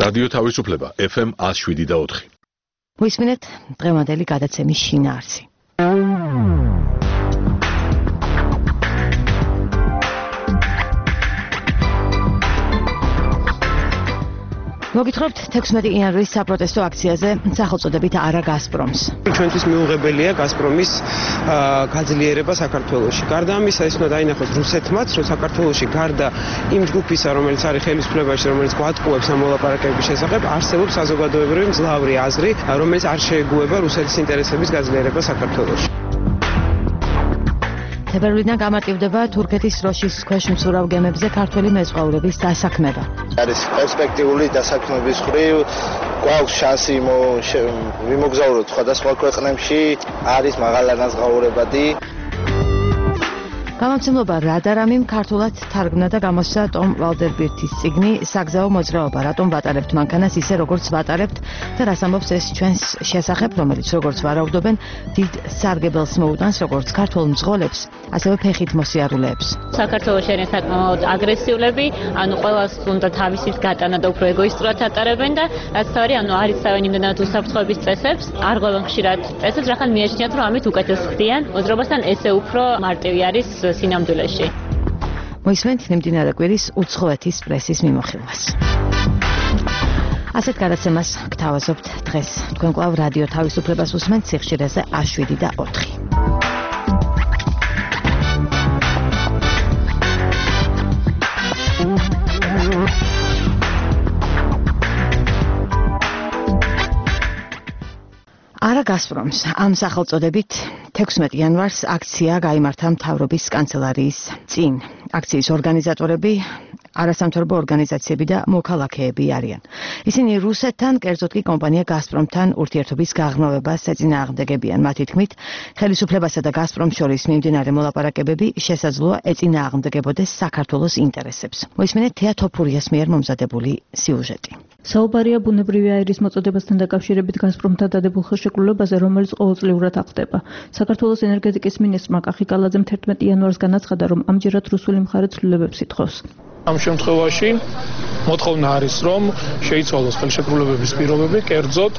რადიო თავისუფლება FM 107.4. მოისმინეთ დღევანდელი გადაცემის შინაარსი. მოგითხრობთ 16 იანვრის საპროტესტო აქციაზე სახელწოდებით არა გაზპრომს. ჩვენთვის მიუღებელია გაზპრომის გაძლიერება საქართველოში. გარდა ამისა, ეს უნდა დაინახოს რუსეთმაც, რომ საქართველოში გარდა იმ ჯგუფისა, რომელიც არის ხელისუფლებაში, რომელიც გვატყუებს ამ მოლაპარაკებების შესახებ, არსებობს საზოგადოებრივი მძლავრი აზრი, რომელიც არ შეეგუება რუსეთის ინტერესების გაძლიერება საქართველოში. თებერვლიდან გამარტივდება თურქეთის დროშის ქვეშ მცურავ გემებზე ქართველი მეზღვაურების დასაქმება. არის პერსპექტიული დასაქმების ხრივ, გვაქვს შანსი ვიმოგზაუროთ სხვადასხვა ქვეყნებში, არის მაღალანაზღაურებადი. გამომცემლობა რადარამიმ ქართულად თარგმნა და გამოსცა ტომ ვალდერბირთის წიგნი „საგზაო მოძრაობა, რატომ ვატარებთ მანქანას ისე როგორც ვატარებთ და რას ამბობს ეს ჩვენს შესახებ, რომელიც როგორც ვარაუდობენ, დიდ სარგებელს მოუტანს როგორც ქართულ მძღოლებს, ასევე ფეხით მოსიარულეებს. საქართველოში არის საკმაოდ აგრესიულები, ანუ ყველას უნდა თავისით გატანა და უფრო ეგოისტურად ატარებენ და რაც თავი, ანუ არ იცავენ იმდენად უსაფრთხოების წესებს, არ ღვევენ ხშირად წესებს, რახან მიაჩნიათ, რომ ამით უკეთეს ხდიან მოძრაობასთან, ესე უფრო მარტივი არის სინამდვილეში. მოისმენთ მიმდინარე კვირის უცხოეთის პრესის მიმოხილვას. ასეთ გადაცემას გთავაზობთ დღეს. თქვენ კვლავ რადიო თავისუფლებას უსმენთ სიხშირეზე 7 და 4. არა გაზპრომს ამ სახელწოდებით 16 იანვარს აქცია გაიმართა მთავრობის კანცელარიის წინ. აქციის ორგანიზატორები არასამთავრობო ორგანიზაციები და მოქალაქეები არიან. ისინი რუსეთთან, კერძოდ კი კომპანია გაზპრომთან ურთიერთობის გაღრმავებას ეწინააღმდეგებიან. მათი თქმით, ხელისუფლებასა და გაზპრომს შორის მიმდინარე მოლაპარაკებები შესაძლოა ეწინააღმდეგებოდეს საქართველოს ინტერესებს. მოისმინეთ თეა თოფურიას მიერ მომზადებული სიუჟეტი. საუბარია ბუნებრივი აირის მოწოდებასთან დაკავშირებით გაზპრომთან დადებულ ხელშეკრულებაზე, რომელიც ყოველწლიურად აღხდება. საქართველოს ენერგეტიკის მინისტრმა კახი კალაძემ 11 იანვარს განაცხადა, რომ ამჯერად რუსული მხარე ცვლილებებს ითხოვს. ამ შემთხვევაში მოთხოვნა არის, რომ შეიცვალოს ხელშეკრულებების პირობები, კერძოდ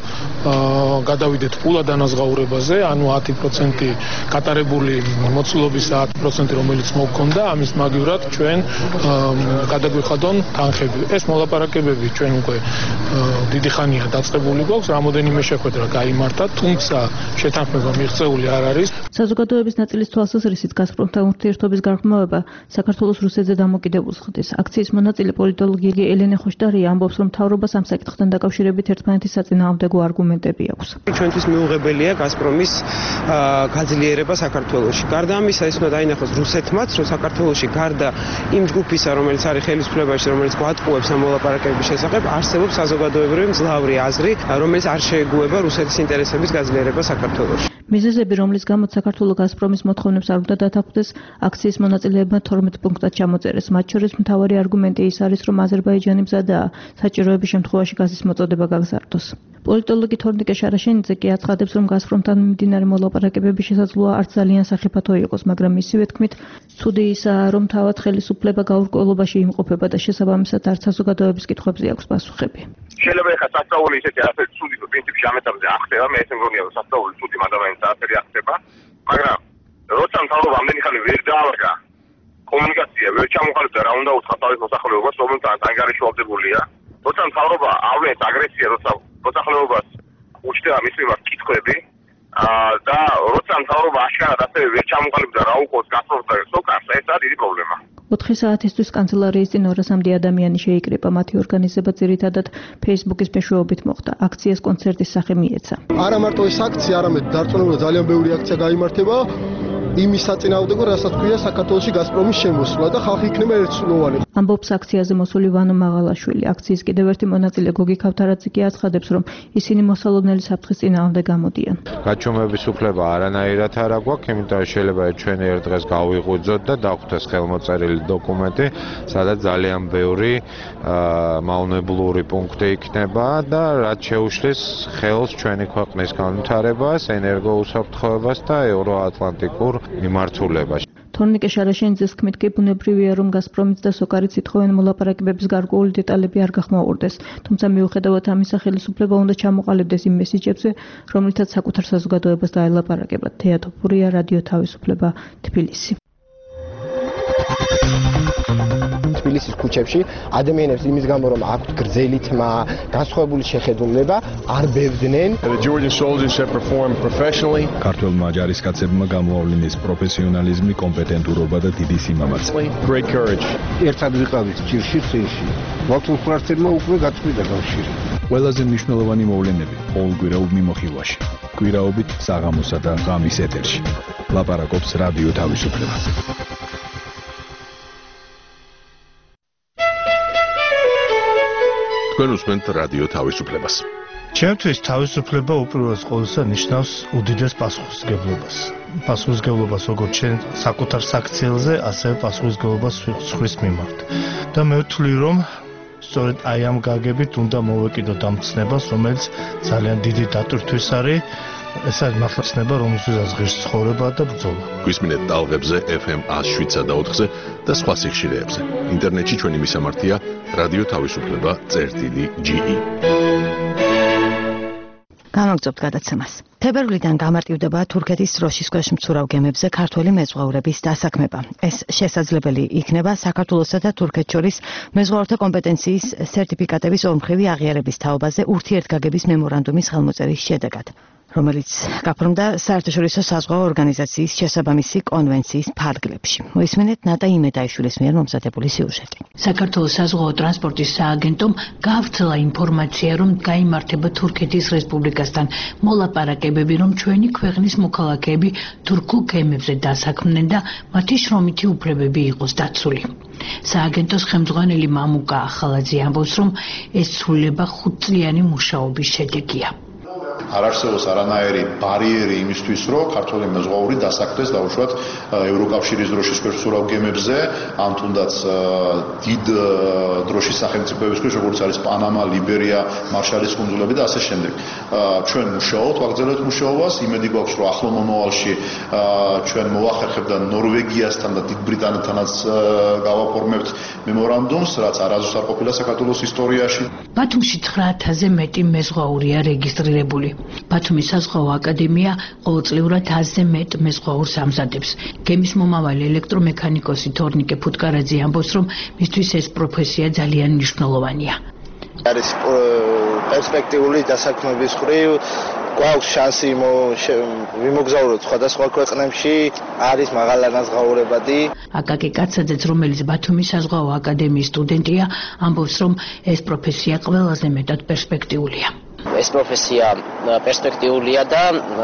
გადავიდეთ ფულად ანაზღაურებაზე, ანუ 10% გატარებული მოცულობის 10%, რომელიც მოგვქონდა, ამის მაგივრად ჩვენ გადაგვიხადონ თანხები. ეს მოლაპარაკებები ჩვენ უკვე დიდი ხანია დაწყებული გვაქვს, რამოდენიმე შეხვედრა გაიმართა, თუმცა შეთანხმება მიღწეული არ არის. საზოგადოების ნაწილის თვალსაზრისით გაზპრომთან ურთიერთობის გაღრმავება საქართველოს რუსეთზე დამოკიდებულს ხდის. აქციის მონაწილე პოლიტოლოგი ელენე ხოშტარია ამბობს, რომ მთავრობას ამ საკითხთან დაკავშირებით ერთმანეთის საწინააღმდეგო არგუმენტები აქვს. ჩვენთვის მიუღებელია გაზპრომის გაძლიერება საქართველოში. გარდა ამისა, ეს უნდა დაინახოს რუსეთმაც, რომ საქართველოში გარდა იმ ჯგუფისა, რომელიც არის ხელისუფლებაში, რომელიც გვატყუებს ამ მოლაპარაკებების შესახებ, არსებობს საზოგადოებრივი მძლავრი აზრი, რომელიც არ შეეგუება რუსეთის ინტერესების გაძლიერება საქართველოში. მიზეზები, რომლის გამოც საქართველოს გაზპრომის მოთხოვნებს არ უნდა დათანხმდეს, აქციის მონაწილეებმა 12 პუნქტად ჩამოწერეს. მათ შორის მთავარი არგუმენტი ის არის, რომ აზერბაიჯანი მზადაა საჭიროების შემთხვევაში გაზის მოწოდება გაგზავნოს. პოლიტოლოგი თორნიკე შარაშენიძე კი აცხადებს, რომ გაზპრომთან მიმდინარე მოლაპარაკებები შესაძლოა არც ძალიან სახიფათო იყოს, მაგრამ მისივე თქმით, ცუდი ისაა, რომ თავად ხელისუფლება გაურკვევლობაში იმყოფება და შესაბამისად არც საზოგადოების კითხვებზე აქვს პასუხები. შეიძლება ეხლა სასწაული ისეთი ასეთი ცუდი პრინციპში ამ ეტაპზე ახდება, მე ესე მგონია, რომ სასწაული ცუდი ადამიანს ასეთი ახდება, მაგრამ როცა მთავრობა ამდენი ხანი ვერ დაალაგა კომუნიკაცია ვერ ჩამოყალიბდა რა უნდა უთხრა თავის მოსახლეობას, რომელთანაც ანგარიშვალდებულია. როცა მთავრობა ავლენს აგრესია, როცა მოსახლეობას უჩნდება მის მიმართ კითხვები და როცა მთავრობა აშკარად ასევე ვერ ჩამოყალიბდა რა უყოს გაზპრომს და სოკარს, ეს არის დიდი პრობლემა. 4 საათისთვის კანცელარიის წინ 200-მდე ადამიანი შეიკრიბა. მათი ორგანიზება ძირითადად Facebook-ის მეშვეობით მოხდა. აქციას კონცერტის სახე მიეცა. არა მარტო ეს აქცია, არამედ დარწმუნებული ძალიან ბევრი აქცია გაიმართება. იმის საწინააღმდეგო, რასაც ქვია საქართველოში გაზპრომის შემოსვლა და ხალხი იქნება ერთსულოვანი. ამბობს აქციაზე მოსული ვანო მაღალაშვილი. აქციის კიდევ ერთი მონაწილე გოგი ქავთარაძე კი აცხადებს, რომ ისინი მოსალოდნელი საფრთხის წინააღმდეგ გამოდიან. გაჩვენების უფლება არანაირად არ აქვს, იმიტომ შეიძლება ჩვენ ერთ დღეს გავიღვიძოთ და დავხვდეს ხელმოწერილი დოკუმენტი, სადაც ძალიან ბევრი მავნებლური პუნქტი იქნება და რაც შეუშლის ხელს ჩვენი ქვეყნის განვითარებას, ენერგოუსაფრთხოებას და ევროატლანტიკურ მიმართულებას. თორნიკე შარაშენიძის თქმით კი ბუნებრივია რომ გაზპრომიც და სოკარიც ითხოვენ მოლაპარაკებების გარკვეული დეტალები არ გახმაურდეს, თუმცა მიუხედავად ამისა ხელისუფლება უნდა ჩამოყალიბდეს იმ მესიჯებზე, რომლითაც საკუთარ საზოგადოებას დაელაპარაკებათ. თეა თოფურია, რადიო თავისუფლება, თბილისი. თბილისის ქუჩებში ადამიანებს იმის გამო რომ აქვთ გრძელი თმა, განსხვავებული შეხედულება, არ ბევდნენ. ქართველმა ჯარისკაცებმა გამოავლინეს პროფესიონალიზმი, კომპეტენტურობა და დიდი სიმამაცე. ერთად ვიყავით ჭირში წინში. მართლმხრივმა უკვე გაწყვიტა კავშირი. ყველაზე მნიშვნელოვანი მოვლენები ყოველკვირეულ მიმოხილვაში. კვირაობით საღამოსა და ღამის ეთერში. ლაპარაკობს რადიო თავისუფლება. თქვენ უსმენთ რადიო თავისუფლებას. ჩემთვის თავისუფლება უპირველეს ყოვლისა ნიშნავს უდიდეს პასუხისმგებლობას. პასუხისმგებლობას როგორც ჩვენ საკუთარ საქციელზე, ასევე პასუხისმგებლობას სხვის მიმართ. და მე ვთვლი რომ სწორედ აი ამ გაგებით უნდა მოვეკიდოთ ამ ცნებას, რომელიც ძალიან დიდი დატვირთვის არის. ეს არის მართლა ცნება, რომელსაც ღირს ცხოვრება და ბრძოლა. გვისმინეთ ტალღებზე FM 107 და 4-ზე და სხვა სიხშირეებზე. ინტერნეტში ჩვენი მისამართია რადიო თავისუფლება.ge. გამოგწობთ გადაცემას. თებერვლიდან გამარტივდება თურქეთის დროშის ქვეშ მცურავ გემებზე ქართველი მეზღვაურების დასაქმება. ეს შესაძლებელი იქნება საქართველოსა და თურქეთს შორის მეზღვაურთა კომპეტენციის სერტიფიკატების ორმხრივი აღიარების თაობაზე ურთიერთგაგების მემორანდუმის ხელმოწერის შედეგად, რომელიც გაფორმდა საერთაშორისო საზღვაო ორგანიზაციის შესაბამისი კონვენციის ფარგლებში. მოისმინეთ ნატა იმედაიშვილის მიერ მომზადებული სიუჟეტი. საქართველოს საზღვაო ტრანსპორტის სააგენტომ გაავრცელა ინფორმაცია, რომ გაიმართება თურქეთის რესპუბლიკასთან მოლაპარაკებები, რომ ჩვენი ქვეყნის მოქალაქეები თურქულ გემებზე დასაქმდნენ და მათი შრომითი უფლებები იყოს დაცული. სააგენტოს ხელმძღვანელი მამუკა ახალაძე ამბობს, რომ ეს ცვლილება 5-წლიანი მუშაობის შედეგია. არ არსებობს არანაირი ბარიერი იმისთვის, რომ ქართველი მეზღვაური დასაქმდეს დაუშვათ ევროკავშირის დროშის ქვეშ მცურავ გემებზე, ან თუნდაც დიდ დროშის სახელმწიფოების ქვეშ, როგორც არის პანამა, ლიბერია, მარშალის კუნძულები და ასე შემდეგ. ჩვენ მუშაობთ, ვაგრძელებთ მუშაობას, იმედი გვაქვს, რომ ახლო მომავალში ჩვენ მოვახერხებთ და ნორვეგიასთან და დიდ ბრიტანეთთანაც გავაფორმებთ მემორანდუმს, რაც არასდროს არ ყოფილა საქართველოს ისტორიაში. ბათუმში 9000-ზე მეტი მეზღვაურია რეგისტრირებული. ბათუმის საზღვაო აკადემია ყოველწლიურად 1000-ზე მეტ მეზღვაურს ამზადებს. გემის მომავალი ელექტრომექანიკოსი თორნიკე ფუტკარაძე ამბობს, რომ მისთვის ეს პროფესია ძალიან მნიშვნელოვანია. არის პერსპექტიული დასაქმების ხრივ, გვაქვს შანსი ვიმოგზაუროთ სხვადასხვა ქვეყნებში, არის მაღალანაზღაურებადი. აკაკი კაცაძეც, რომელიც ბათუმის საზღვაო აკადემიის სტუდენტია, ამბობს, რომ ეს პროფესია ყველაზე მეტად პერსპექტიულია. ეს პროფესია პერსპექტიულია და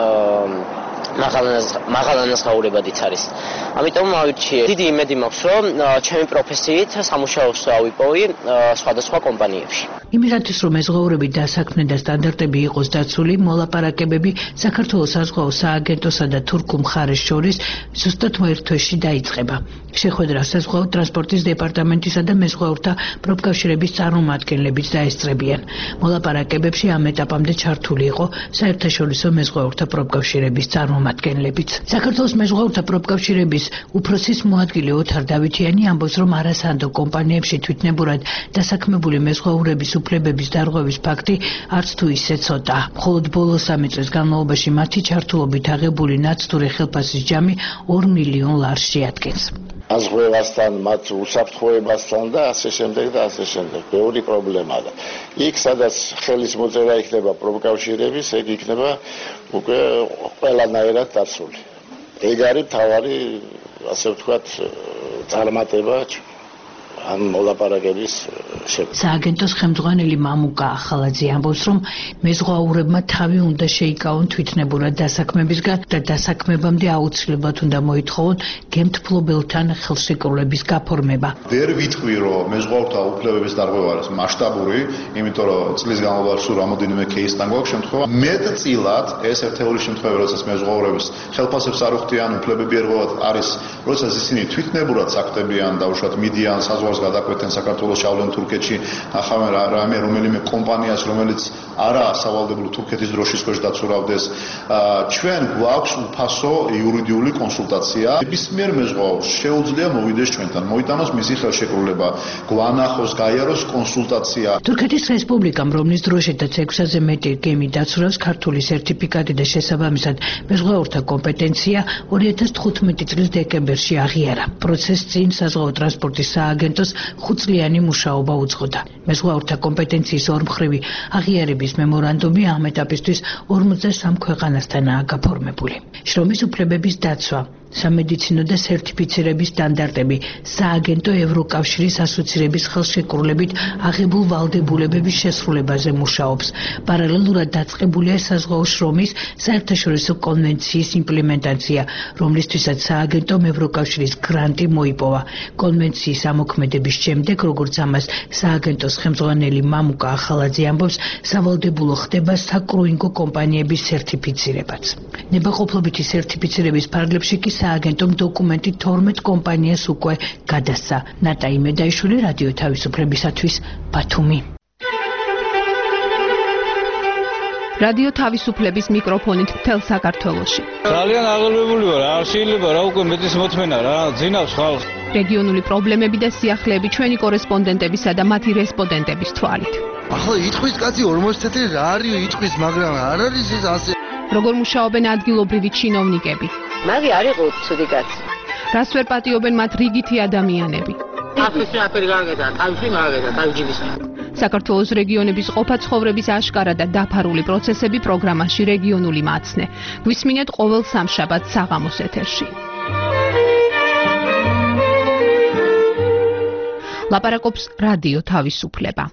მაღალანაზღაურებადიც არის. ამიტომ ავირჩიე. დიდი იმედი მაქვს, რომ ჩემი პროფესიით სამუშაოს ავიპოვი სხვადასხვა კომპანიებში. იმისათვის, რომ მეზღვაურები დასაქმდნენ და სტანდარტები იყოს დაცული, მოლაპარაკებები საქართველოს საზღვაო სააგენტოსა და თურქულ მხარეს შორის ზუსტად ერთ თვეში დაიწყება. შეხვედრა საზღვაო ტრანსპორტის დეპარტამენტისა და მეზღვაურთა პროფკავშირების წარმომადგენლებიც დაესწრებიან. მოლაპარაკებებში ამ ეტაპამდე ჩართული იყო საერთაშორისო მეზღვაურთა პროფკავშირების წარმომადგენლებიც. საქართველოს მეზღვაურთა პროფკავშირების უფროსის მოადგილე ოთარ დავითიანი ამბობს, რომ არასანდო კომპანიებში თვითნებურად დასაქმებული მეზღვაურების უფლებების დარღვევის ფაქტი არც თუ ისე ცოტა. მხოლოდ ბოლო 3 წლის განმავლობაში მათი ჩართულობით აღებული ნაცდური ხელფასის ჯამი 2 მილიონ ლარს შეადგენს. აზღვევასთან, მათ უსაფრთხოებასთან და ასე შემდეგ და ასე შემდეგ. ბევრი პრობლემაა. იქ სადაც ხელის მოწერა იქნება პროფკავშირების, ეგ იქნება უკვე ყველანაირად დაცული. ეგ არის თავარი, ასე ვთქვათ, წარმატება ამ მოლაპარაკების შედეგად. სააგენტოს ხელმძღვანელი მამუკა ახალაძე ამბობს, რომ მეზღვაურებმა თავი უნდა შეიკავონ თვითნებურად დასაქმებისგან და დასაქმებამდე აუცილებლად უნდა მოითხოვონ გემთფლობელთან ხელშეკრულების გაფორმება. ვერ ვიტყვი, რომ მეზღვაურთა უფლებების დარღვევა არის მასშტაბური, იმიტომ რომ წლის განმავლობაში სულ რამოდენიმე кейსთან გვაქვს შემთხვევა. მეტწილად ეს ერთეული შემთხვევა, როდესაც მეზღვაურების ხელფასებს არ უხდიან, უფლებები ერღვევათ არის, როდესაც ისინი თვითნებურად საქმდებიან და უშუალოდ მიდიან საზღვარს გადაკვეთენ საქართველოს, ჩავლენ თურქეთში, ახავენ რამე რომელიმე კომპანიას, რომელიც არა სავალდებულო თურქეთის დროშის ქვეშ დაცურავდეს. ჩვენ გვაქვს უფასო იურიდიული კონსულტაცია. ნებისმიერ მეზღვაურს შეუძლია მოვიდეს ჩვენთან, მოიტანოს მისი ხელშეკრულება, გვანახოს, გაიაროს კონსულტაცია. თურქეთის რესპუბლიკამ, რომლის დროშითაც 6-ზე მეტი გემი დაცურავს, ქართული სერტიფიკატი და შესაბამისად მეზღვაურთა კომპეტენცია 2015 წლის დეკემბერში აღიარა. პროცესს წინ საზღვაო ტრანსპორტის სააგენტოს 5 წლიანი მუშაობა უძღოდა. მეზღვაურთა კომპეტენციის ორმხრივი აღიარების მემორანდუმი ამ ეტაპისთვის 53 ქვეყანასთანაა გაფორმებული. შრომის უფლებების დაცვა, სამედიცინო და სერტიფიცირების სტანდარტები, სააგენტო ევროკავშირის ასოცირების ხელშეკრულებით აღებულ ვალდებულებების შესრულებაზე მუშაობს. პარალელურად დაწყებულია საზღვაო შრომის საერთაშორისო კონვენციის იმპლემენტაცია, რომლისთვისაც სააგენტომ ევროკავშირის გრანტი მოიპოვა. კონვენციის ამოქმედების შემდეგ, როგორც ამას სააგენტოს ხელმძღვანელი მამუკა ახალაძე ამბობს, სავალდებულო ხდება საკრუინგო კომპანიების სერტიფიცირებაც. ნებაყოფლობითი სერტიფიცირების ფარგლებში კი სააგენტომ დოკუმენტი 12 კომპანიას უკვე გადასცა. ნატა იმედაიშვილი, რადიო თავისუფლებისათვის, ბათუმი. რადიო თავისუფლების მიკროფონით მთელ საქართველოში. ძალიან აღელვებული ვარ, არ შეიძლება რა უკვე მეტის მოთმენა რა, ძინავს ხალხს. რეგიონული პრობლემები და სიახლეები ჩვენი კორესპონდენტებისა და მათი რესპონდენტების თვალით. ახლა იტყვის კაცი 40 წელი რა არის იტყვის, მაგრამ არ არის ეს ასე. როგორ მუშაობენ ადგილობრივი ჩინოვნიკები? მაგი არ იყო ცუდი კაცი. რას ვერ პატიობენ მათ რიგითი ადამიანები? აფრიკაში აფერი გაგედა, თავში მაგედა, თავჯიბის. საქართველოს რეგიონების ყოფა ცხოვრების აშკარა და დაფარული პროცესები პროგრამაში რეგიონული მაცნე. გვისმინეთ ყოველ სამშაბათს საღამოს ეთერში. ლაპარაკობს რადიო თავისუფლება.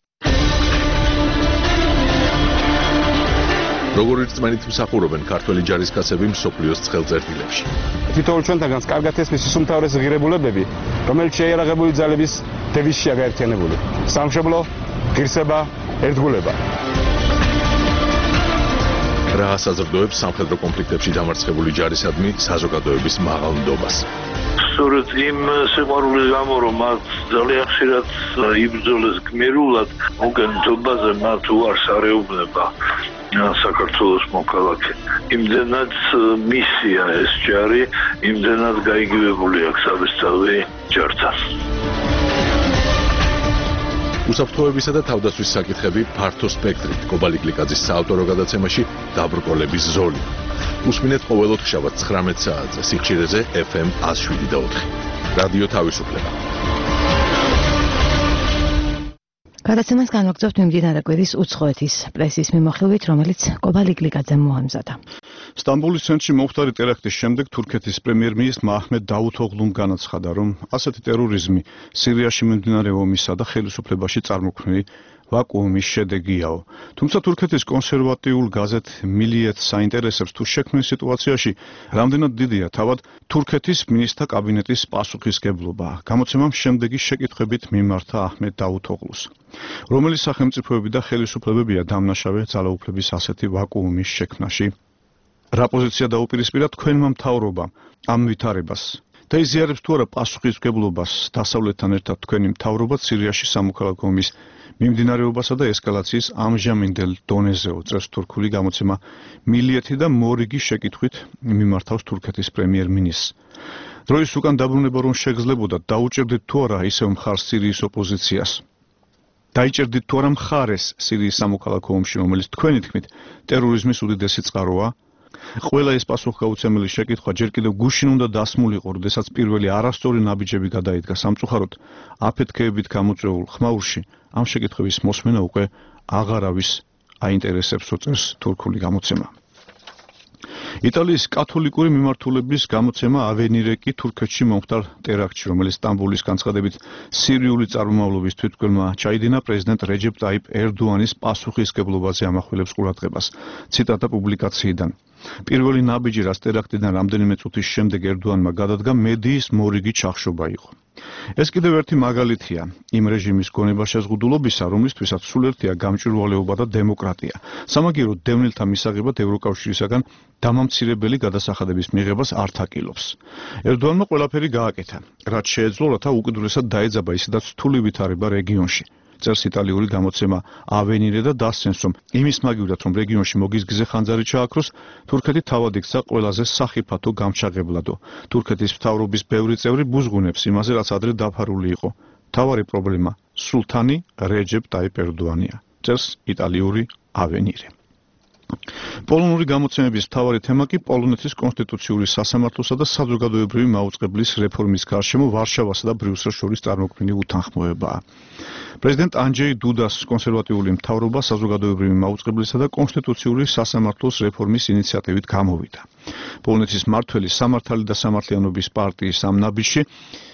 როგორ რწმენით მსახურობენ ქართველი ჯარისკაცები მსოფლიოს ცხელწერტილებში. თითოეულ ჩვენთანგანს კარგად ესმის უმთავრეს ღირებულებები, რომელიც შეიარაღებული ძალების დევიზშია გაერთიანებული. სამშობლო, ღირსება, ერთგულება. რა ასაზრდოებს სამხედრო კონფლიქტებში დამარცხებული ჯარისადმი საზოგადოების მაღალ ნდობას. სწორედ იმ სიყვარულის გამო, რომ მათ ძალიან ხშირად იბრძოლეს გმირულად, უკანონობაზე მათ უარს არეუბნება საქართველოს მოქალაქე. იმდენად მისია ეს ჯარი, იმდენად გაიგივებული აქვს საბესწავლი ჯართან. უსაფრთხოებისა და თავდაცვის საკითხები ფართო სპექტრით. კობალი გლიკაძის საავტორო გადაცემაში დაბრკოლების ზოლი. უსმინეთ ყოველ ოთხშაბათს 19 საათზე სიხშირეზე FM 107.4. რადიო თავისუფლება. გადაცემას განვაგრძობთ მიმდინარე კვირის უცხოეთის პრესის მიმოხილვით, რომელიც კობალი გლიკაძემ მოამზადა. სტამბოლის ცენტრში მომხდარი ტერაქტის შემდეგ თურქეთის პრემიერ-მინისტრმა აჰმედ დავუთოღლუმ განაცხადა, რომ ასეთი ტერორიზმი სირიაში მიმდინარე ომისა და ხელისუფლებაში წარმოქმნილი ვაკუუმის შედეგიაო. თუმცა თურქეთის კონსერვატიულ გაზეთ მილიეთს საინტერესებს თუ შექმნილ სიტუაციაში რამდენად დიდია თავად თურქეთის მინისტრთა კაბინეტის პასუხისგებლობა. გამოცემამ შემდეგი შეკითხვებით მიმართა აჰმედ დავუთოღლუს. რომელი სახელმწიფოები და ხელისუფლებებია დამნაშავე ძალაუფლების ასეთი ვაკუუმის შექმნაში? რა პოზიცია დაუპირისპირა თქვენმა მთავრობამ ამ ვითარებას? და იზიარებს თუ არა პასუხისმგებლობას დასავლეთთან ერთად თქვენი მთავრობა სირიაში სამოქალაქო ომის მიმდინარეობასა და ესკალაციის ამჟამინდელ დონეზეო, წერს თურქული გამოცემა მილიეთი და მორიგი შეკითხვით მიმართავს თურქეთის პრემიერ-მინისტრს. დროის უკან დაბრუნება რომ შეგძლებოდა დაუჭერდით თუ არა ისევ მხარს სირიის ოპოზიციას? დაიჭერდით თუ არა მხარეს სირიის სამოქალაქო ომში, რომელიც თქვენი თქმით ტერორიზმის უდიდესი წყაროა? ყველა ეს პასუხგაუცემელი შეკითხვა ჯერ კიდევ გუშინ უნდა დასმულიყო, როდესაც პირველი არასწორი ნაბიჯები გადაიდგა სამწუხაროდ აფეთქეებით გამოწვეულ ხმაურში. ამ შეკითხვების მოსმენა უკვე აღარავის აინტერესებს, წერს თურქული გამოცემა. იტალიის კათოლიკური მიმართულების გამოცემა ავენირე კი თურქეთში მომხდარ ტერაქტში, რომელიც სტამბოლის განცხადებით სირიული წარმომავლობის თვითმკვლელმა ჩაიდინა პრეზიდენტ რეჯეპ ტაიპ ერდოანის პასუხისმგებლობაზე ამახვილებს ყურადღებას. ციტატა პუბლიკაციიდან. პირველი ნაბიჯი, რაც ტერაქტიდან რამდენიმე წუთის შემდეგ ერდოანმა გადადგა, მედიის მორიგი ჩახშობა იყო. ეს კიდევ ერთი მაგალითია იმ რეჟიმის გონება-შეზღუდულობისა, რომლისთვისაც სულერთია გამჭვირვალეობა და დემოკრატია. სამაგიეროდ დევნილთა მისაღებად ევროკავშირისაგან დამამცირებელი გადასახადების მიღებას არ თაკილობს. ერდოანმა ყველაფერი გააკეთა, რაც შეეძლო, რათა უკიდურესად დაეძაბა ისედაც რთული ვითარება რეგიონში. წერს იტალიური გამოცემა ავენირე და დასცენს, რომ იმის მაგივრად, რომ რეგიონში მოგიზგზე ხანძარი ჩააქროს, თურქეთი თავად იქცა ყველაზე სახიფათო გამჩაღებლადო. თურქეთის მთავრობის ბევრი წევრი ბუზღუნებს იმაზე, რაც ადრე დაფარული იყო. მთავარი პრობლემა სულთანი რეჯეპ ტაიპ ერდოანია, წერს იტალიური ავენირე. პოლონური გამოცემების მთავარი თემა კი პოლონეთის კონსტიტუციური სასამართლოსა და საზოგადოებრივი მაუწყებლის რეფორმის გარშემო ვარშავასა და ბრიუსელს შორის წარმოქმნილი უთანხმოებაა. პრეზიდენტ ანჯეი დუდას კონსერვატიული მთავრობა საზოგადოებრივი მაუწყებლისა და კონსტიტუციური სასამართლოს რეფორმის ინიციატივით გამოვიდა. პოლონეთის მმართველი სამართალი და სამართლიანობის პარტიის ამ ნაბიჯში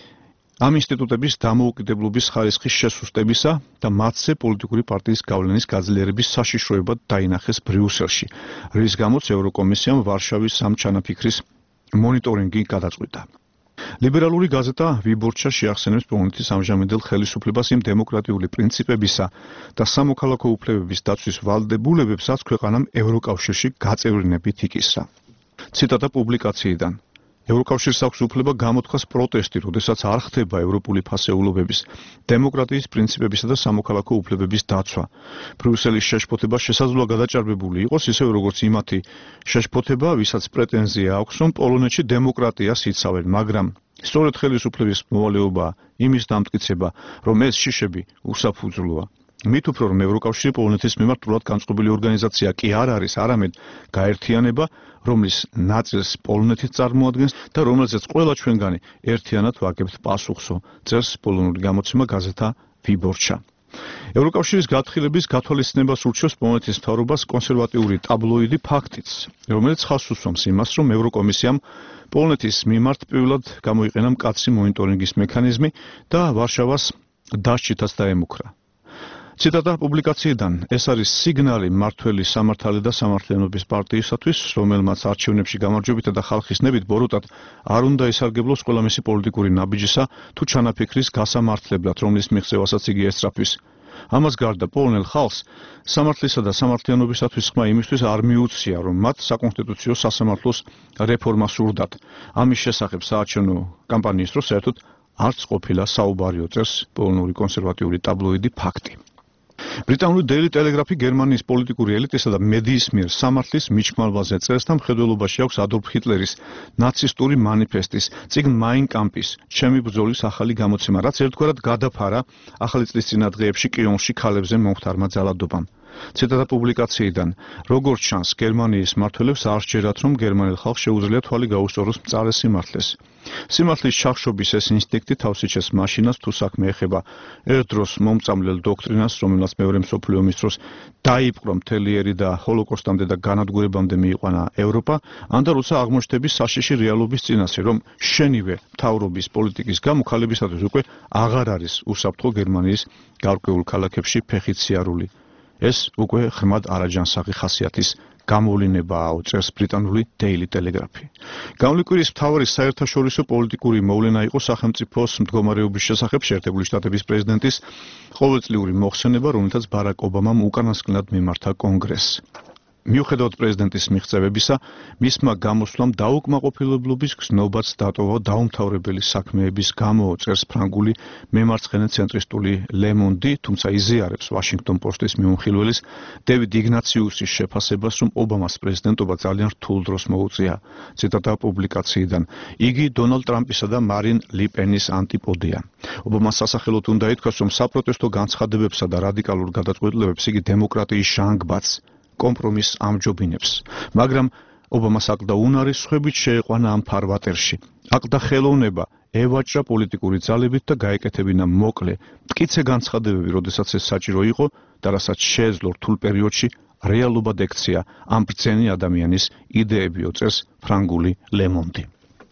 ამ ინსტიტუტების დამოუკიდებლობის ხარისხის შესუსტებისა და მათზე პოლიტიკური პარტიის გავლენის გაძლიერების საშიშროებად დაინახეს ბრიუსელში, რის გამოც ევროკომისიამ ვარშავის ამ ჩანაფიქრის მონიტორინგი გადაწყვიტა. ლიბერალური გაზეტა ვიბორჩა შეახსენებს პოლონეთის ამჟამინდელ ხელისუფლებას იმ დემოკრატიული პრინციპებისა და სამოქალაქო უფლებების დაცვის ვალდებულებებსაც ქვეყანამ ევროკავშირში გაწევრინებით იკისრა. ციტატა პუბლიკაციიდან. ევროკავშირს აქვს უფლება გამოთქვას პროტესტი, როდესაც არ ხდება ევროპული ფასეულობების, დემოკრატიის პრინციპებისა და სამოქალაქო უფლებების დაცვა. ბრიუსელის შეშფოთება შესაძლოა გადაჭარბებული იყოს, ისევე როგორც იმათი შეშფოთება, ვისაც პრეტენზია აქვს, რომ პოლონეთში დემოკრატიას იცავენ, მაგრამ სწორედ ხელისუფლების მოვალეობაა იმის დამტკიცება, რომ ეს შიშები უსაფუძვლოა. მით უფრო რომ ევროკავშირი პოლონეთის მიმართ რულად განწყობილი ორგანიზაცია კი არ არის, არამედ გაერთიანება, რომლის ნაწილს პოლონეთიც წარმოადგენს და რომელზეც ყველა ჩვენგანი ერთიანად ვაგებთ პასუხსო, წერს პოლონური გამოცემა გაზეტა ვიბორჩა. ევროკავშირის გათხრილების გათვალისწინებას ურჩევს პოლონეთის მთავრობას კონსერვატიული ტაბლოიდი ფაქტიც, რომელიც ხაზს უსვამს იმას, რომ ევროკომისიამ პოლონეთის მიმართ პირველად გამოიყენა მკაცრი მონიტორინგის მექანიზმი და ვარშავას დასჭითაც დაემუქრა. ციტატა პუბლიკაციიდან. ეს არის სიგნალი მმართველი სამართალი და სამართლიანობის პარტიისათვის, რომელმაც არჩევნებში გამარჯვებითა და ხალხის ნებით ბოროტად არ უნდა ისარგებლოს ყველა მისი პოლიტიკური ნაბიჯისა თუ ჩანაფიქრის გასამართლებლად, რომლის მიღწევასაც იგი ესწრაფვის. ამას გარდა პოლონელ ხალხს სამართლისა და სამართლიანობისათვის ხმა იმისთვის არ მიუცია, რომ მათ საკონსტიტუციო სასამართლოს რეფორმა სურდათ. ამის შესახებ საარჩევნო კამპანიის დროს საერთოდ არც ყოფილა საუბარიო, წერს პოლონური კონსერვატიული ტაბლოიდი ფაქტი. ბრიტანული Daily Telegraph გერმანიის პოლიტიკური ელიტისა და მედიის მიერ სამართლის მიჩქმალვაზე წერს და მხედველობაში აქვს ადოლფ ჰიტლერის ნაცისტური მანიფესტის, წიგნ Mein Kampf-ის, ჩემი ბრძოლის ახალი გამოცემა, რაც ერთგვარად გადაფარა ახალი წლის წინა დღეებში კიონში ქალებზე მომხდარმა ძალადობამ. ციტატა პუბლიკაციიდან. როგორც ჩანს, გერმანიის მმართველებს არ სჯერათ, რომ გერმანელ ხალხს შეუძლია თვალი გაუსწოროს მწარე სიმართლეს. სიმართლის ჩახშობის ეს ინსტინქტი თავს იჩენს მაშინაც, თუ საქმე ეხება ერთ დროს მომწამლელ დოქტრინას, რომელსაც მეორე მსოფლიო ომის დროს დაიპყრო მთელი და ჰოლოკოსტამდე და განადგურებამდე მიიყვანა ევროპა, ან და როცა აღმოჩნდების საშიში რეალობის წინასწარ, რომ შენივე მთავრობის პოლიტიკის გამო ქალებისათვის უკვე აღარ არის უსაფრთხო გერმანიის გარკვეულ ქალაქებში ფეხით სიარული. ეს უკვე ღრმად არაჯანსაღი ხასიათის გამოვლინებაა, წერს ბრიტანული Daily Telegraph. გამოლიკვირის მთავარი საერთაშორისო პოლიტიკური მოვლენა იყო სახელმწიფოს მდგომარეობის შესახებ შეერთებული შტატების პრეზიდენტის ყოველწლიური მოხსენება, რომელთაც ბარაკ ობამამ უკანასკნელად მიმართა კონგრესს. მიუხედავად პრეზიდენტის მიღწევებისა, მისმა გამოსვლამ დაუკმაყოფილებლობის გზნობაც დატოვა დაუმთავრებელი საქმეების გამო, წერს ფრანგული მემარცხენე ცენტრისტული Le Monde, თუმცა იზიარებს Washington Post-ის მიმოხილველის დევიდ იგნაციუსის შეფასებას, რომ ობამას პრეზიდენტობა ძალიან რთულ დროს მოუწია. ციტატა პუბლიკაციიდან. იგი დონალდ ტრამპისა და მარინ ლი პენის ანტიპოდია. ობამას სასახელოდ უნდა ითქვას, რომ საპროტესტო განცხადებებსა და რადიკალურ გადაწყვეტილებებს იგი დემოკრატიის ჟანგბადს კომპრომისს ამჯობინებს, მაგრამ ობამას აკლდა უნარი სხვებით შეეყვანა ამ ფარვატერში. აკლდა ხელოვნება, ევაჭრა პოლიტიკური ძალებით და გაეკეთებინა მოკლე, მტკიცე განცხადებები, როდესაც ეს საჭირო იყო და რასაც შეეძლო რთულ პერიოდში რეალობად ექცია ამ ბრძენი ადამიანის იდეებიო, წერს ფრანგული Le Monde.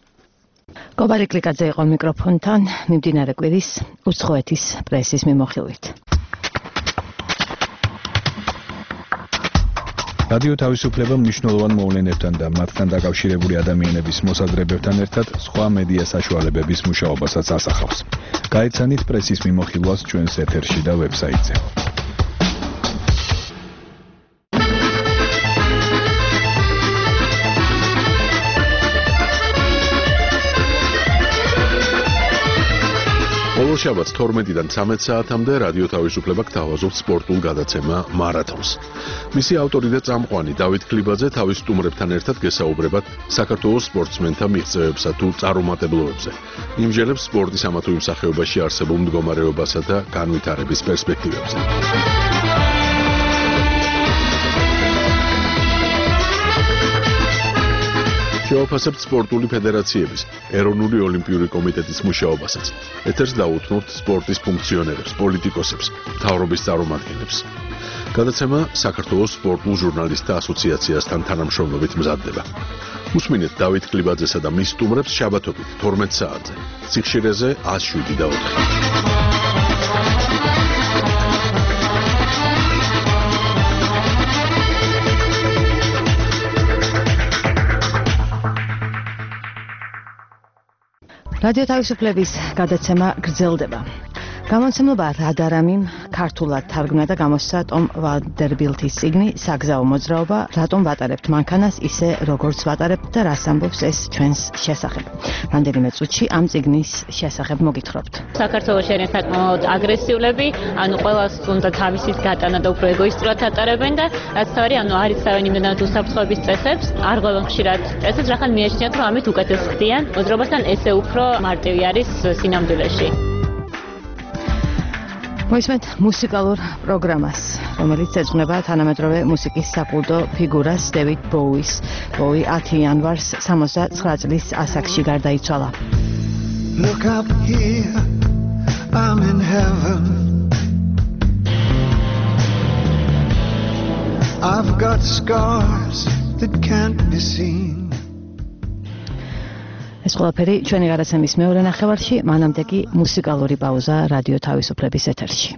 კობარი კლიკაძე იყო მიკროფონთან, მიმდინარე კვირის უცხოეთის პრესის მიმოხილვით. რადიო თავისუფლება მნიშვნელოვან მოვლენებთან და მათთან დაკავშირებული ადამიანების მოსაზრებებთან ერთად სხვა მედია საშუალებების მუშაობასაც ასახავს. გაეცანით პრესის მიმოხილვას ჩვენს ეთერში და ვებსაიტზე. ყოველ შაბათს 12-დან 13 საათამდე რადიო თავისუფლება გთავაზობთ სპორტულ გადაცემა მარათონს. მისი ავტორი და წამყვანი დავით ქლიბაძე თავის სტუმრებთან ერთად გესაუბრებათ საქართველოს სპორტსმენთა მიღწევებსა თუ წარუმატებლობებზე. იმჯერებს სპორტის ამა თუ იმ სახეობაში არსებულ მდგომარეობასა და განვითარების პერსპექტივებზე. შევაფასებთ სპორტული ფედერაციების, ეროვნული ოლიმპიური კომიტეტის მუშაობასაც. ეთერს დაუთმობთ სპორტის ფუნქციონერებს, პოლიტიკოსებს, მთავრობის წარმომადგენლებს. გადაცემა საქართველოს სპორტულ ჟურნალისტთა ასოციაციასთან თანამშრომლობით მზადდება. უსმინეთ დავით ქლიბაძესა და მის სტუმრებს შაბათობით 12 საათზე. სიხშირეზე 107.4. რადიო თავისუფლების გადაცემა გრძელდება. გამოცემლობა რადარამიმ ქართულად თარგმნა და გამოსცა ტომ ვანდერბილთის წიგნი საგზაო მოძრაობა, რატომ ვატარებთ მანქანას ისე როგორც ვატარებთ და რას ამბობს ეს ჩვენს შესახებ. რამდენიმე წუთში ამ წიგნის შესახებ მოგითხრობთ. საქართველოში არის საკმაოდ აგრესიულები, ანუ ყველას უნდა თავისის გატანა და უფრო ეგოისტურად ატარებენ და რაც თავი ანუ არ იცავენ იმდენად უსაფრთხოების წესებს, არ ღვევენ ხშირად წესებს, რახან მიაჩნიათ რომ ამით უკეთეს ხდიან, მოძრაობასთან ესე უფრო მარტივი არის სინამდვილეში. მოისმენთ მუსიკალურ პროგრამას, რომელიც ეძღვნება თანამედროვე მუსიკის საკულტო ფიგურას დევიდ ბოუის. ბოუი 10 იანვარს 69 წლის ასაკში გარდაიცვალა. Look up here, I'm in heaven. I've got scars that can't be seen. ეს ყველაფერი ჩვენი გადაცემის მეორე ნახევარში, მანამდე კი მუსიკალური პაუზა რადიო თავისუფლების ეთერში.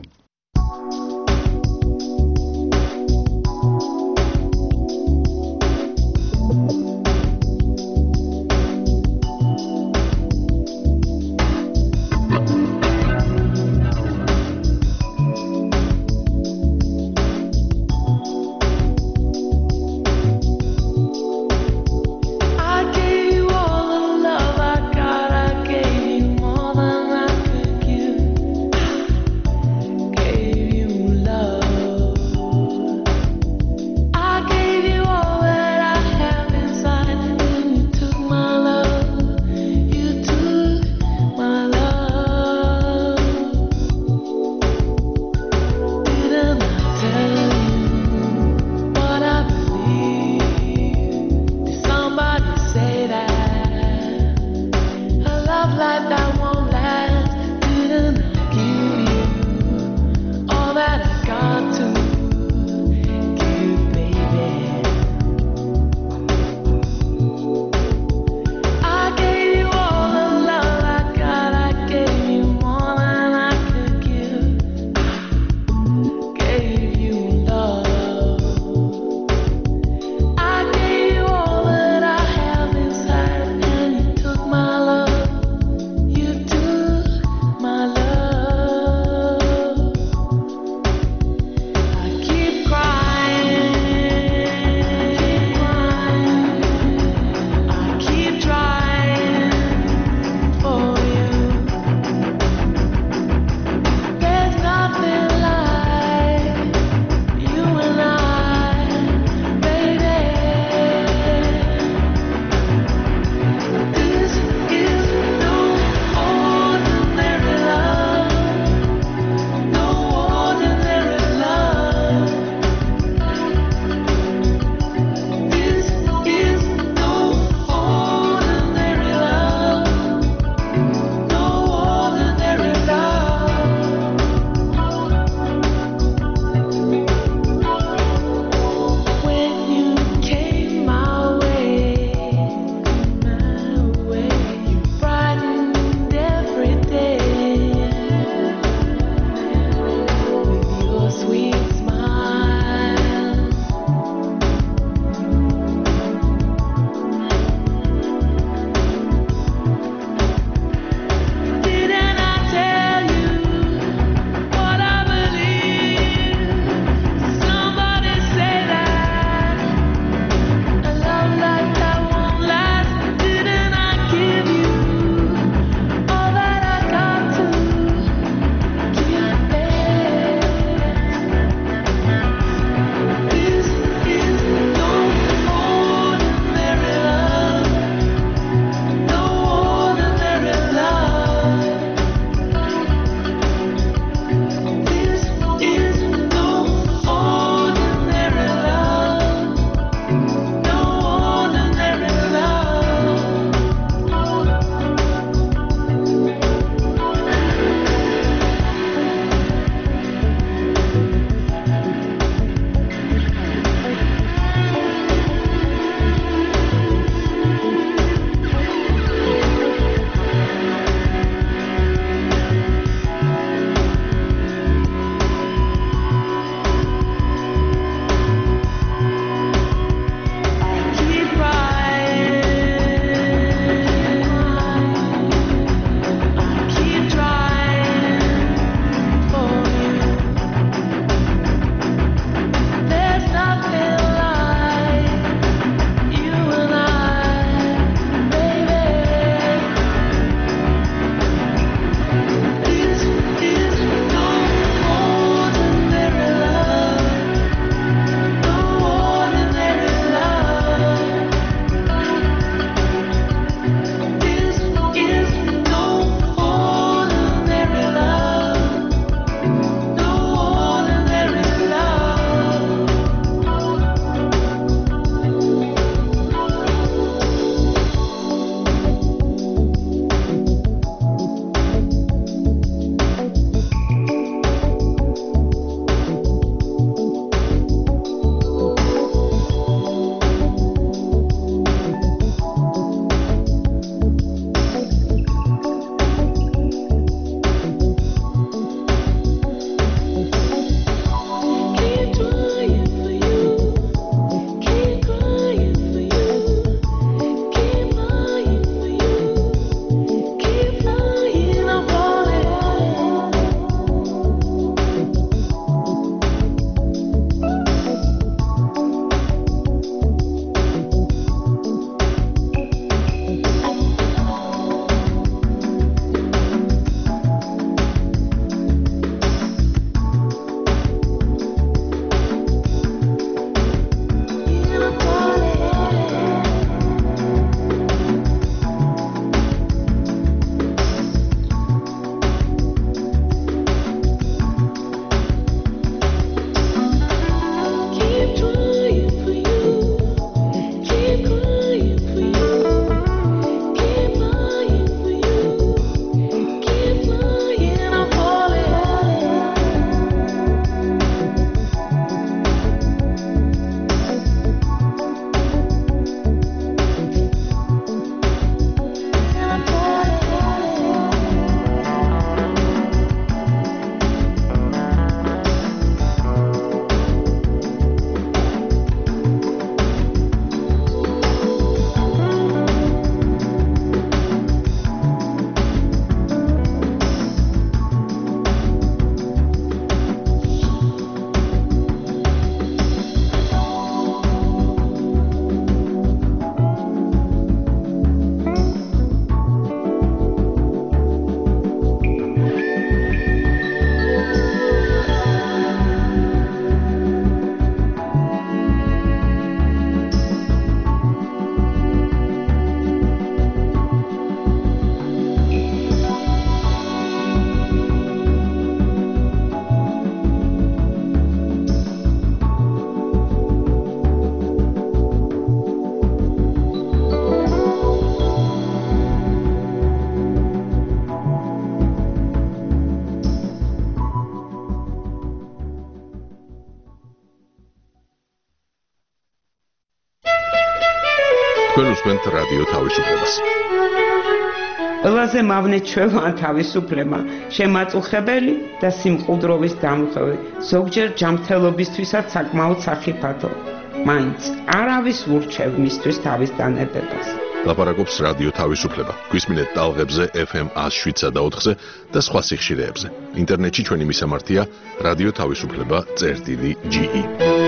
ჩვენ უსმენთ რადიო თავისუფლებას. ყველაზე მავნეჩველოვან თავისუფლება შემაწუხებელი და სიმყუდროვის დამხევი, ზოგჯერ ჯანმრთელობისთვისაც საკმაოდ სახიფათო. მაინც არავის ურჩევ მისთვის თავის დანებებას. ლაპარაკობს რადიო თავისუფლება. გვისმინეთ ტალღებზე FM 107-სა და 4-ზე და სხვა სიხშირეებზე. ინტერნეტში ჩვენი მისამართია რადიო თავისუფლება.ge.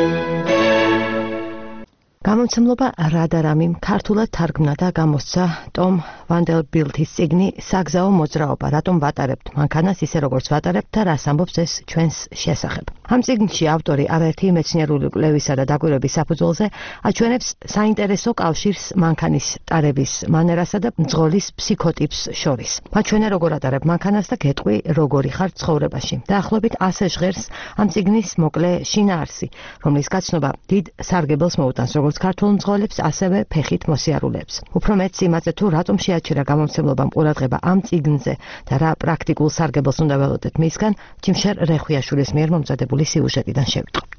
გამომცემლობა რადარამიმ ქართულად თარგმნა და გამოსცა ტომ ვანდერბილთის წიგნი საგზაო მოძრაობა, რატომ ვატარებთ მანქანას ისე როგორც ვატარებთ და რას ამბობს ეს ჩვენს შესახებ. ამ წიგნში ავტორი არაერთი მეცნიერული კვლევისა და დაკვირვების საფუძველზე აჩვენებს საინტერესო კავშირს მანქანის ტარების მანერასა და მძღოლის ფსიქოტიპს შორის. მაჩვენე როგორ ატარებ მანქანას და გეტყვი როგორი ხარ ცხოვრებაში. დაახლოებით ასე ჟღერს ამ წიგნის მოკლე შინაარსი, რომლის გაცნობა დიდ სარგებელს მოუტანს როგორც ქართულ მძღოლებს, ასევე ფეხით მოსიარულეებს. უფრო მეც იმაზე თუ რატომ შეაჩერა გამომცემლობამ ყურადღება ამ წიგნზე და რა პრაქტიკულ სარგებელს უნდა ველოდეთ მისგან, ჯიმშერ რეხვიაშვილის მიერ მომზადებული სიუჟეტიდან შევიტყობთ.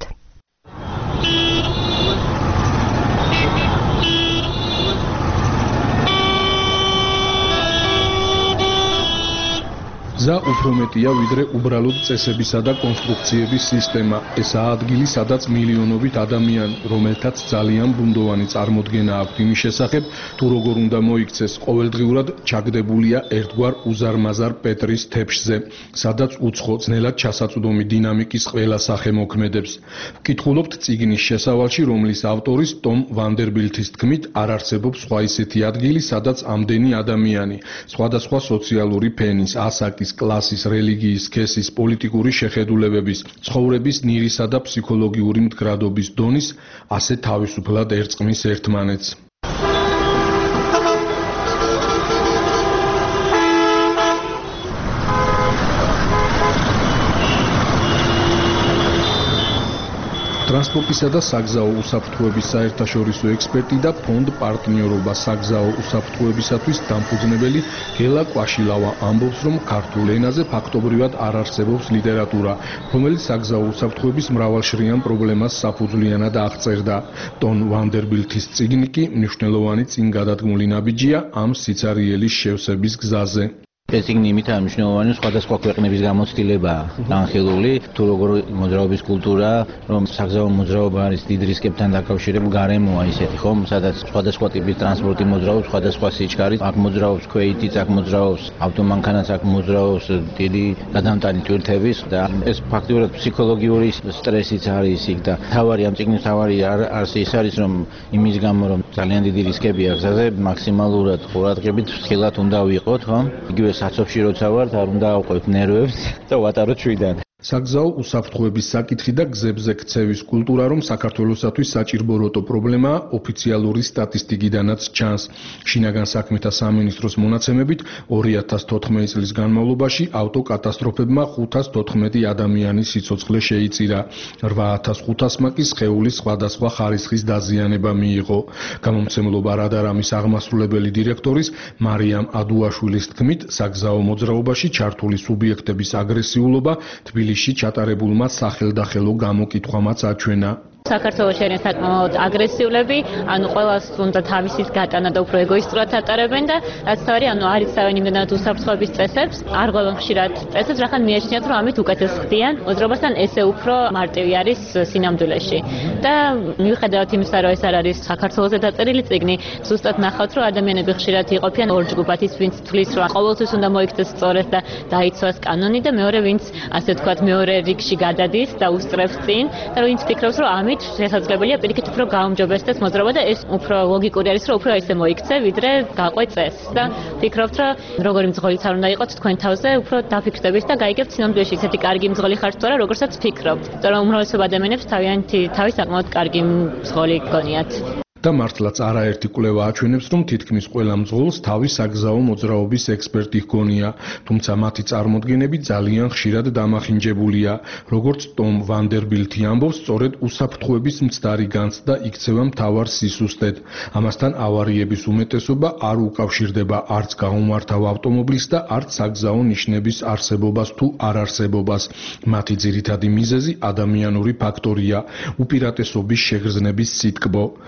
გზა უფრო მეტია ვიდრე უბრალოდ წესებისა და კონსტრუქციების სისტემა. ესაა ადგილი, სადაც მილიონობით ადამიანი, რომელთაც ძალიან ბუნდოვანი წარმოდგენა აქვთ იმის შესახებ, თუ როგორ უნდა მოიქცეს, ყოველდღიურად ჩაგდებულია ერთგვარ უზარმაზარ პეტრის თეფშზე, სადაც უცხო, ძნელად ჩასაწვდომი დინამიკის ყველა სახე მოქმედებს. ვკითხულობთ წიგნის შესავალში, რომლის ავტორის ტომ ვანდერბილთის თქმით არ არსებობს სხვა ისეთი ადგილი, სადაც ამდენი ადამიანი, სხვადასხვა სოციალური ფენის, ასაკის, კლასის, რელიგიის, სქესის, პოლიტიკური შეხედულებების, ცხოვრების ნირისა და ფსიქოლოგიური მდგრადობის დონის ასე თავისუფლად ერწყმის ერთმანეთს. ტრანსპორტისა და საგზაო უსაფრთხოების საერთაშორისო ექსპერტი და ფონდ პარტნიორობა საგზაო უსაფრთხოებისათვის დამფუძნებელი გელა კვაშილავა ამბობს, რომ ქართულ ენაზე ფაქტობრივად არ არსებობს ლიტერატურა, რომელიც საგზაო უსაფრთხოების მრავალშრიან პრობლემას საფუძვლიანად აღწერდა. ტონ ვანდერბილთის წიგნი კი მნიშვნელოვანი წინგადადგმული ნაბიჯია ამ სიცარიელის შევსების გზაზე. ეს წიგნი იმითაა მნიშვნელოვანი, სხვადასხვა ქვეყნების გამოცდილებაა განხილული, თუ როგორ მოძრაობის კულტურა, რომ საგზაო მოძრაობა არის დიდ რისკებთან დაკავშირებული გარემოა ისეთი, ხომ, სადაც სხვადასხვა ტიპის ტრანსპორტი მოძრაობს, სხვადასხვა სიჩქარით, აქ მოძრაობს ქვეითიც, აქ მოძრაობს ავტომანქანაც, აქ მოძრაობს დიდი გადამტანი ტვირთების და ეს ფაქტიურად ფსიქოლოგიური სტრესიც არის იქ და თავარი ამ წიგნის თავარი ის არის, რომ იმის გამო, რომ ძალიან დიდი რისკებია გზაზე, მაქსიმალურად ყურადღებით ფრთხილად უნდა ვიყოთ, ხომ? იგივე საცობში როცა ვართ, არ უნდა ავყვევთ ნერვებს და ვატაროთ შვიდად. საგზაო უსაფრთხოების საკითხი და გზებზე ქცევის კულტურა, რომ საქართველოსათვის საჭირბოროტო პრობლემაა, ოფიციალური სტატისტიკიდანაც ჩანს. შინაგან საქმეთა სამინისტროს მონაცემებით 2014 წლის განმავლობაში ავტოკატასტროფებმა 514 ადამიანის სიცოცხლე შეიწირა. 8500-მა კი სხეულის სხვადასხვა ხარისხის დაზიანება მიიღო. გამომცემლობა რადარამის აღმასრულებელი დირექტორის მარიამ ადუაშვილის თქმით, საგზაო მოძრაობაში ჩართული სუბიექტების აგრესიულობა თბილისში ჩატარებულმა სახელდახელო გამოკითხვამაც აჩვენა. საქართველოში არის საკმაოდ აგრესიულები, ანუ ყველას უნდა თავისის გატანა და უფრო ეგოისტურად ატარებენ და რაც თავი, ანუ არ იცავენ იმდენად უსაფრთხოების წესებს, არ ღვევენ ხშირად წესებს, რახან მიაჩნიათ, რომ ამით უკეთეს ხდიან მოძრაობასთან, ესე უფრო მარტივი არის სინამდვილეში. და მიუხედავად იმისა, რომ ეს არ არის საქართველოზე დაწერილი წიგნი, ზუსტად ნახავთ, რომ ადამიანები ხშირად იყოფიან ორ ჯგუფად, ის ვინც თვლის, რომ ყოველთვის უნდა მოიქცეს სწორედ და დაიცვას კანონი და მეორე ვინც ასე ვთქვათ, მეორე რიგში გადადის და უსწრებს წინ და ვინც ფიქრობს, რომ ამით შესაძლებელია პირიქით უფრო გაუმჯობესდეს მოძრაობა და ეს უფრო ლოგიკური არის, რომ უფრო ისე მოიქცე, ვიდრე გაყვე წესს და ფიქრობთ, რომ როგორი მძღოლიც არ უნდა იყოთ თქვენ თავზე, უფრო დაფიქრდებით და გაიგებთ სინამდვილეში ისეთი კარგი მძღოლი ხართ თუ არა, როგორცაც ფიქრობთ. იმიტომ რომ უმრავლესობა ადამიანებს თავის საკმაოდ კარგი მძღოლი გონიათ. და მართლაც არაერთი კვლევა აჩვენებს, რომ თითქმის ყველა მძღოლს თავის საგზაო მოძრაობის ექსპერტი ჰგონია, თუმცა მათი წარმოდგენები ძალიან ხშირად დამახინჯებულია. როგორც ტომ ვანდერბილთი ამბობს, სწორედ უსაფრთხოების მცდარი განცდა იქცევა მთავარ სისუსტედ. ამასთან ავარიების უმეტესობა არ უკავშირდება არც გაუმართავ ავტომობილს და არც საგზაო ნიშნების არსებობას თუ არ არსებობას. მათი ძირითადი მიზეზი ადამიანური ფაქტორია, უპირატესობის შეგრძნების სიტკბო.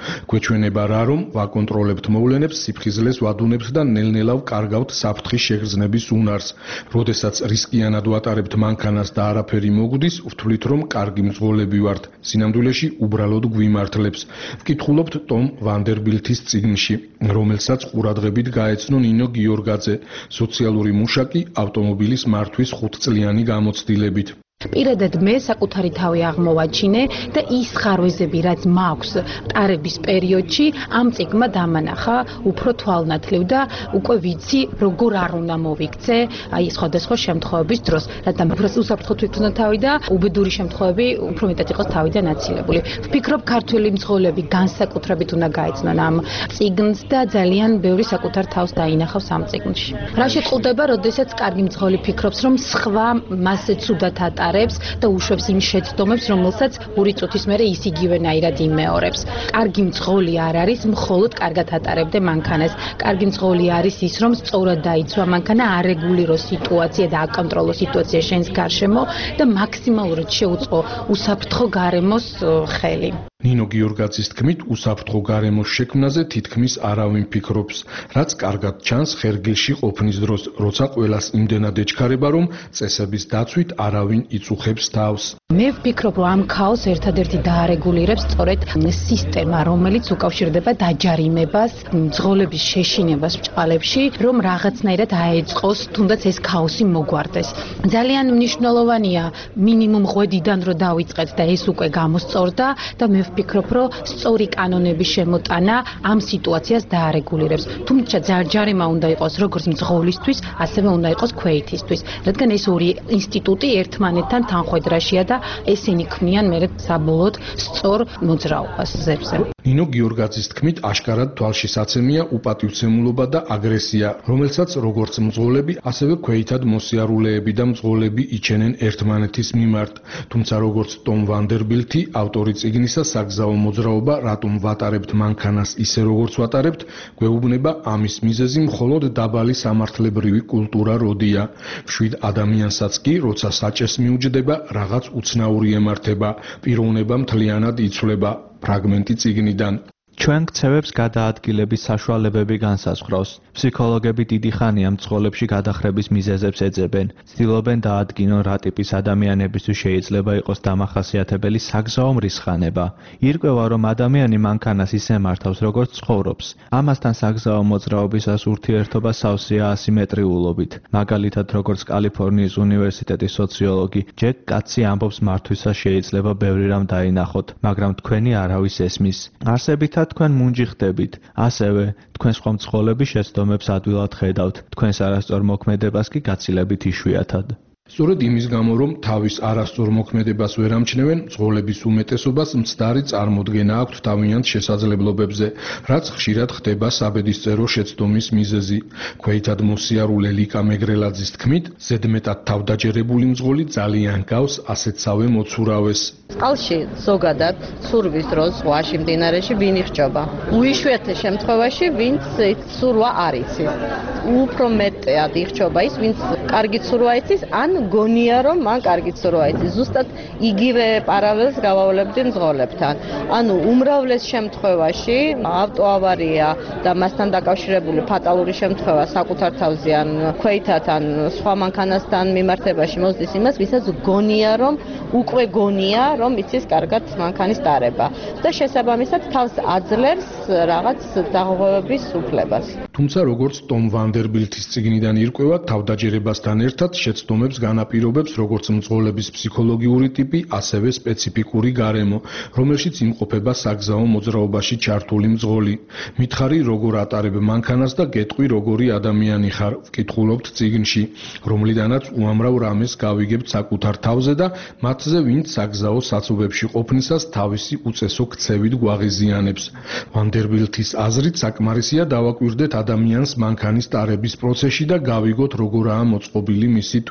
გვეჩვენება რა რომ ვაკონტროლებთ მოვლენებს, სიფხიზლეს ვადუნებთ და ნელ-ნელა ვკარგავთ საფრთხის შეგრძნების უნარს. როდესაც რისკიანად ვატარებთ მანქანას და არაფერი მოგვდის, ვთვლით რომ კარგი მძღოლები ვართ. სინამდვილეში უბრალოდ გვიმართლებს. ვკითხულობთ ტომ ვანდერბილთის წიგნში, რომელსაც ყურადღებით გაეცნო ნინო გიორგაძე, სოციალური მუშაკი ავტომობილის მართვის 5-წლიანი გამოცდილებით. პირადად მე საკუთარი თავი აღმოვაჩინე და ის ხარვეზები, რაც მაქვს ტარების პერიოდში, ამ წიგნმა დამანახა უფრო თვალნათლივ და უკვე ვიცი, როგორ არ უნდა მოვიქცე აი სხვადასხვა შემთხვევების დროს, რადგან უფრო უსაფრთხოდ ვიქნა თავი და უბედური შემთხვევები უფრო მეტად იყოს თავიდან აცილებული. ვფიქრობ, ქართველი მძღოლები განსაკუთრებით უნდა გაეცნონ ამ წიგნს და ძალიან ბევრი საკუთარ თავს დაინახავს ამ წიგნში. რა შეწყდება, როდესაც კარგი მძღოლი ფიქრობს, რომ სხვა მასზე ცუდად ატარებს და უშვებს იმ შეცდომებს, რომელსაც ორი წუთის მერე ის იგივენაირად იმეორებს. კარგი მძღოლი არ არის მხოლოდ კარგად ატარებდე მანქანას. კარგი მძღოლი არის ის, რომ სწორად დაიცვა მანქანა, არეგულირო სიტუაცია და აკონტროლო სიტუაცია შენს გარშემო და მაქსიმალურად შეუწყო უსაფრთხო გარემოს ხელი. ნინო გიორგაძის თქმით, უსაფრთხო გარემოს შექმნაზე თითქმის არავინ ფიქრობს, რაც კარგად ჩანს ხერგილში ყოფნის დროს, როცა ყველას იმდენად ეჩქარება, რომ წესების დაცვით არავინ იწუხებს თავს. მე ვფიქრობ, რომ ამ ქაოსს ერთადერთი დაარეგულირებს სწორედ სისტემა, რომელიც უკავშირდება დაჯარიმებას, მძღოლების შეშინებას ბჭყალებში, რომ რაღაცნაირად აეწყოს, თუნდაც ეს ქაოსი მოგვარდეს. ძალიან მნიშვნელოვანია მინიმუმ ღვედიდან რომ დავიწყეთ და ეს უკვე გამოსწორდა და მე ვფიქრობ, რომ სწორი კანონების შემოტანა ამ სიტუაციას დაარეგულირებს. თუმცა ჯარიმა უნდა იყოს როგორც მძღოლისთვის, ასევე უნდა იყოს ქვეითისთვის, რადგან ეს ორი ინსტიტუტი ერთმანეთთან თანხვედრაშია და ესენი ქმნიან მერე საბოლოოდ სწორ მოძრაობას ზებზე. ნინო გიორგაძის თქმით, აშკარად თვალშისაცემია უპატივცემულობა და აგრესია, რომელსაც როგორც მძღოლები, ასევე ქვეითად მოსიარულეები და მძღოლები იჩენენ ერთმანეთის მიმართ. თუმცა როგორც ტომ ვანდერბილთი, ავტორი წიგნისა საგზაო მოძრაობა რატომ ვატარებთ მანქანას ისე როგორც ვატარებთ, გვეუბნება ამის მიზეზი მხოლოდ დაბალი სამართლებრივი კულტურა როდია. მშვიდ ადამიანსაც კი, როცა საჭეს მიუჯდება, რაღაც უცნაური ემართება, პიროვნება მთლიანად იცვლება. ფრაგმენტი წიგნიდან. ჩვენ ქცევებს გადაადგილების საშუალებები განსაზღვრავს. ფსიქოლოგები დიდი ხანია მძღოლებში გადახრების მიზეზებს ეძებენ. ცდილობენ დაადგინონ რა ტიპის ადამიანებისთვის შეიძლება იყოს დამახასიათებელი საგზაო მრისხანება. ირკვევა, რომ ადამიანი მანქანას ისე მართავს, როგორც ცხოვრობს. ამასთან საგზაო მოძრაობისას ურთიერთობა სავსეა ასიმეტრიულობით. მაგალითად, როგორც კალიფორნიის უნივერსიტეტის სოციოლოგი ჯეკ კაცი ამბობს, მართვისას შეიძლება ბევრი რამ დაინახოთ, მაგრამ თქვენი არავის ესმის. არსებითად თქვენ მუნჯი ხდებით, ასევე თქვენ სხვა მძღოლების შეცდომებს ადვილად ხედავთ, თქვენს არასწორ მოქმედებას კი გაცილებით იშვიათად. სწორედ იმის გამო, რომ თავის არასწორ მოქმედებას ვერ ამჩნევენ, მძღოლების უმეტესობას მცდარი წარმოდგენა აქვთ თავიანთ შესაძლებლობებზე, რაც ხშირად ხდება საბედისწერო შეცდომის მიზეზი. ქვეითად მოსიარულე ლიკა მეგრელაძის თქმით, ზედმეტად თავდაჯერებული მძღოლი ძალიან გავს ასეთსავე მოცურავეს. წყალში ზოგადად ცურვის დროს ზღვაში მდინარეში ვინ იხჭობა? უიშვიათე შემთხვევაში ვინც ცურვა არ იცის. უფრო მეტად იხჭობა ის, ვინც კარგი ცურვა იცის, ან გონია რომ მან კარგი ცურვა იცის. ზუსტად იგივე პარალელს გავავლებდი მძღოლებთან. ანუ უმრავლეს შემთხვევაში ავტოავარია და მასთან დაკავშირებული ფატალური შემთხვევა საკუთარ თავზე ან ქვეითად ან სხვა მანქანასთან მიმართებაში მოსდის იმას, ვისაც გონია რომ უკვე გონია რომ იცის კარგად მანქანის დარება და შესაბამისად თავს აძლევს რაღაც დაღუპვების უფლებას. თუმცა როგორც ტომ ვანდერბილთის წიგნიდან ირკვევა, თავდაჯერებასთან ერთად შეცდომებს განაპირობებს როგორც მძღოლების ფსიქოლოგიური ტიპი, ასევე სპეციფიკური გარემო, რომელშიც იმყოფება საგზაო მოძრაობაში ჩართული მძღოლი. მითხარი როგორ ატარებ მანქანას და გეტყვი როგორი ადამიანი ხარ, ვკითხულობთ წიგნში, რომლიდანაც უამრავ რამეს გავიგებთ საკუთარ თავზე და მათზე ვინც საგზაო საცობებში ყოფნისას თავისი უწესო ქცევით გვაღიზიანებს. ვანდერბილთის აზრით საკმარისია დავაკვირდეთ ადამიანს მანქანის ტარების პროცესში და გავიგოთ როგორაა მოწყობილი მისი ტვინი,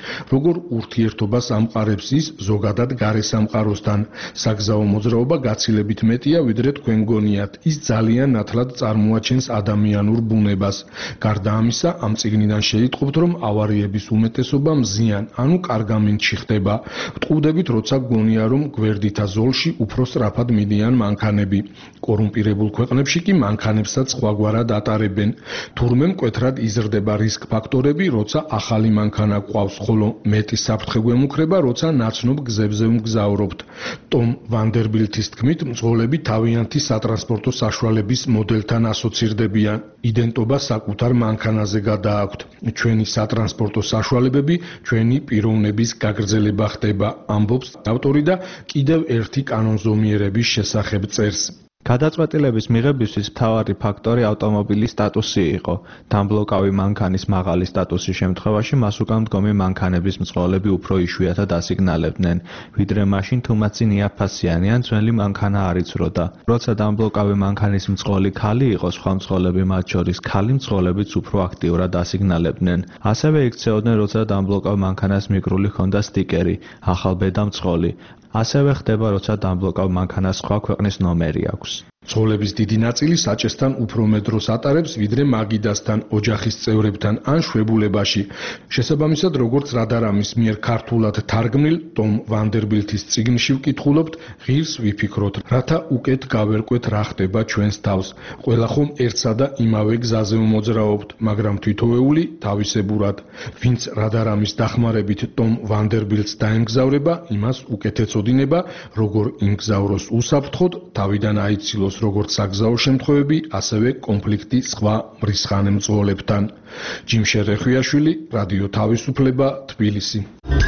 როგორ ურთიერთობას ამყარებს ის ზოგადად გარე სამყაროსთან. საგზაო მოძრაობა გაცილებით მეტია, ვიდრე თქვენ გონიათ. ის ძალიან ნათლად წარმოაჩენს ადამიანურ ბუნებას. გარდა ამისა, ამ წიგნიდან შეიტყობთ, რომ ავარიების უმეტესობა მზიან, ანუ კარგამინდში ხდება. ვტყუდებით, როცა გონია, რომ გვერდითა ზოლში უფრო სწრაფად მიდიან მანქანები. კორუმპირებულ ქვეყნებში კი მანქანებსაც სხვაგვარად ატარებენ. თურმე მკვეთრად იზრდება რისკ ფაქტორები, როცა ახალი მანქანა გვყავს, ხოლო მეტი საფრთხე გვემუქრება, როცა ნაცნობ გზებზე ვმგზავრობთ. ტომ ვანდერბილთის თქმით, მძღოლები თავიანთი სატრანსპორტო საშუალების მოდელთან ასოცირდებიან. იდენტობა საკუთარ მანქანაზე გადააქვთ. ჩვენი სატრანსპორტო საშუალებები ჩვენი პიროვნების გაგრძელება ხდება, ამბობს ავტორი და კიდევ ერთი კანონზომიერების შესახებ წერს. გადაწყვეტილების მიღებისთვის მთავარი ფაქტორი ავტომობილის სტატუსი იყო. დამბლოკავი მანქანის მაღალი სტატუსის შემთხვევაში მას უკან მდგომი მანქანების მძღოლები უფრო იშვიათად ასიგნალებდნენ, ვიდრე მაშინ თუ მათ წინ იაფფასიანი ან ძველი მანქანა არ იცროდა. როცა დამბლოკავი მანქანის მძღოლი ქალი იყო, სხვა მძღოლები, მათ შორის ქალი მძღოლებიც უფრო აქტიურად ასიგნალებდნენ. ასევე იქცეოდნენ, როცა დამბლოკავ მანქანას მიკრული ჰქონდა სტიკერი, ახალბედა მძღოლი. ასევე ხდება, როცა დამბლოკავ მანქანას სხვა ქვეყნის ნომერი აქვს. მძღოლების დიდი ნაწილი საჭესთან უფრო მეტ დროს ატარებს, ვიდრე მაგიდასთან, ოჯახის წევრებთან ან შვებულებაში. შესაბამისად, როგორც რადარამის მიერ ქართულად თარგმნილ ტომ ვანდერბილთის წიგნში ვკითხულობთ, ღირს ვიფიქროთ, რათა უკეთ გავერკვეთ რა ხდება ჩვენს თავს. ყველა ხომ ერთსა და იმავე გზაზე ვმოძრაობთ, მაგრამ თითოეული თავისებურად. ვინც რადარამის დახმარებით ტომ ვანდერბილთს დაემგზავრება, იმას უკეთ ეწოდინება, როგორ იმგზავროს უსაფრთხოდ, თავიდან აიცილოს როგორც საგზაო შემთხვევები, ასევე კონფლიქტი სხვა მრისხანე მძღოლებთან. ჯიმშე რეხვიაშვილი, რადიო თავისუფლება, თბილისი.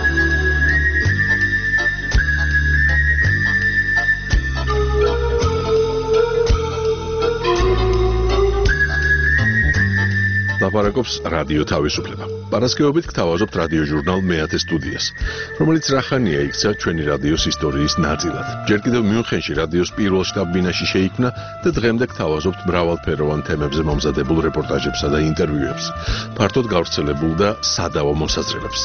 ლაპარაკობს რადიო თავისუფლება. პარასკევობით გთავაზობთ რადიო ჟურნალ მეათე სტუდიას, რომელიც რახანია იქცა ჩვენი რადიოს ისტორიის ნაწილად. ჯერ კიდევ მიუნხენში რადიოს პირველ შტაბ-ბინაში შეიქმნა და დღემდე გთავაზობთ მრავალფეროვან თემებზე მომზადებულ რეპორტაჟებსა და ინტერვიუებს, ფართოდ გავრცელებულ და სადავო მოსაზრებებს.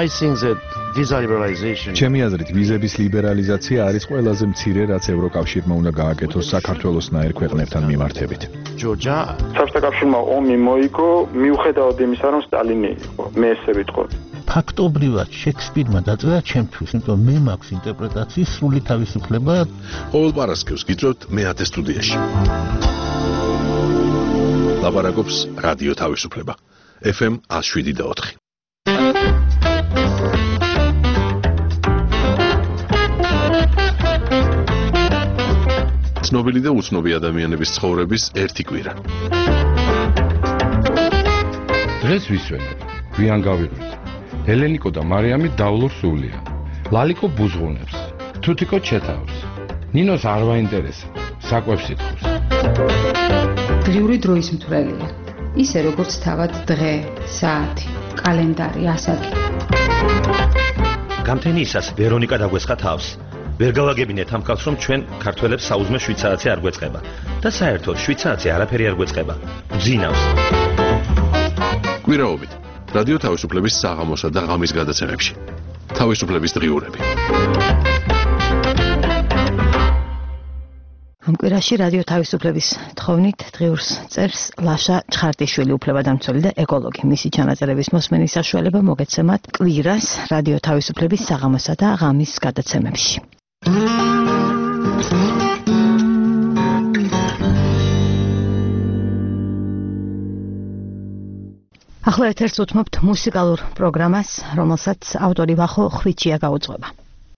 ჩემი აზრით, ვიზების ლიბერალიზაცია არის ყველაზე მცირე, რაც ევროკავშირმა უნდა გააკეთოს საქართველოსნაირ ქვეყნებთან მიმართებით. საბჭოთა კავშირმა ომი მოიგო, მიუხედავად იმისა, რომ სტალინი იყო. მე ესე ვიტყოდი. ფაქტობრივად შექსპირმა დაწერა ჩემთვის, იმიტომ მე მაქვს ინტერპრეტაციის სრული თავისუფლება. ყოველ პარასკევს გიწევთ მეათე სტუდიაში. ლაპარაკობს რადიო თავისუფლება. FM 107.4. ცნობილი და უცნობი ადამიანების ცხოვრების ერთი კვირა. დღეს ვისვენებ, გვიან გავიღვიძ. ელენიკო და მარიამი დავლურ სულია. ლალიკო ბუზღუნებს, თუთიკო ჩეთავს. ნინოს არ ვაინტერესებს, საკვებს იტყვის. დღიური დროის მთვრელია. ისე როგორც თავად დღე, საათი, კალენდარი, ასაკი. გამთენიისას ვერონიკა დაგვესხა თავს. ვერ გავაგებინეთ ამ კაცს, რომ ჩვენ ქართველებს საუზმე შვიცარიცი არ გვეწყება და საერთოდ შვიცარიცი არაფერი არ გვეწყება. გძინავს. კვირაობით რადიო თავისუფლების საღამოსა და ღამის გადაცემებში. თავისუფლების დღიურები. ამ კვირაში რადიო თავისუფლების თხოვნით დღიურს წერს ლაშა ჩხარტიშვილი, უფლებადამცველი და ეკოლოგი. მისი ჩანაწერების მოსმენის საშუალება მოგეცემათ კვირას რადიო თავისუფლების საღამოსა და ღამის გადაცემებში. ახლა ეთერს უთმობთ მუსიკალურ პროგრამას, რომელსაც ავტორი ვახო ხვიჩია გაუძღვება.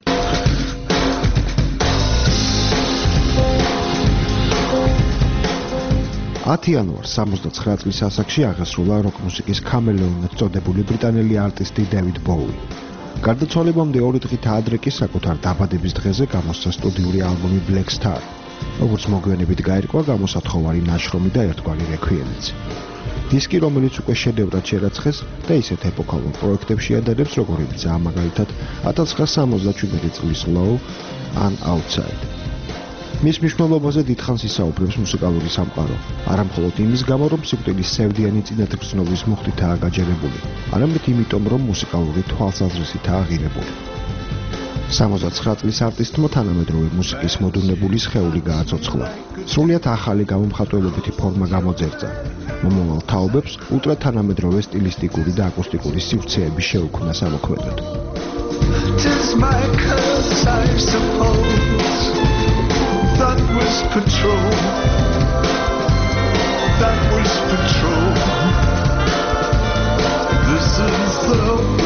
იანვარს 79 წლის ასაკში აღესრულა როკ მუსიკის ქამელეონად წოდებული ბრიტანელი არტისტი დევიდ ბოუი. გარდაცვალებამდე 2 დღით ადრე კი საკუთარ დაბადების დღეზე გამოსცა სტუდიური ალბომი Black Star, როგორც მოგვიანებით გაირკვა გამოსათხოვარი ნაშრომი და ერთგვარი რექვიემიც. დისკი, რომელიც უკვე შედევრად შერაცხეს და ისეთ ეპოქალურ პროექტებში ადარებს, როგორიცაა მაგალითად 1977 წლის Low ან Outside. მის მნიშვნელობაზე დიდხანს ისაუბრებს მუსიკალური სამყარო, არა მხოლოდ იმის გამო, რომ სიკვდილის სევდიანი წინათგრძნობის მუხტითაა გაჯერებული, არამედ იმიტომ, რომ მუსიკალური თვალსაზრისითაა ღირებული. 69 წლის არტისტმა თანამედროვე მუსიკის მოდუნებული სხეული გააცოცხლა. სრულიად ახალი გამომხატველობითი ფორმა გამოძერწა. მომავალ თაობებს ულტრათანამედროვე სტილისტიკური და აკუსტიკური სივრცეები შეუქმნა სამოქმედოდ. That was patrol. That was patrol. This is the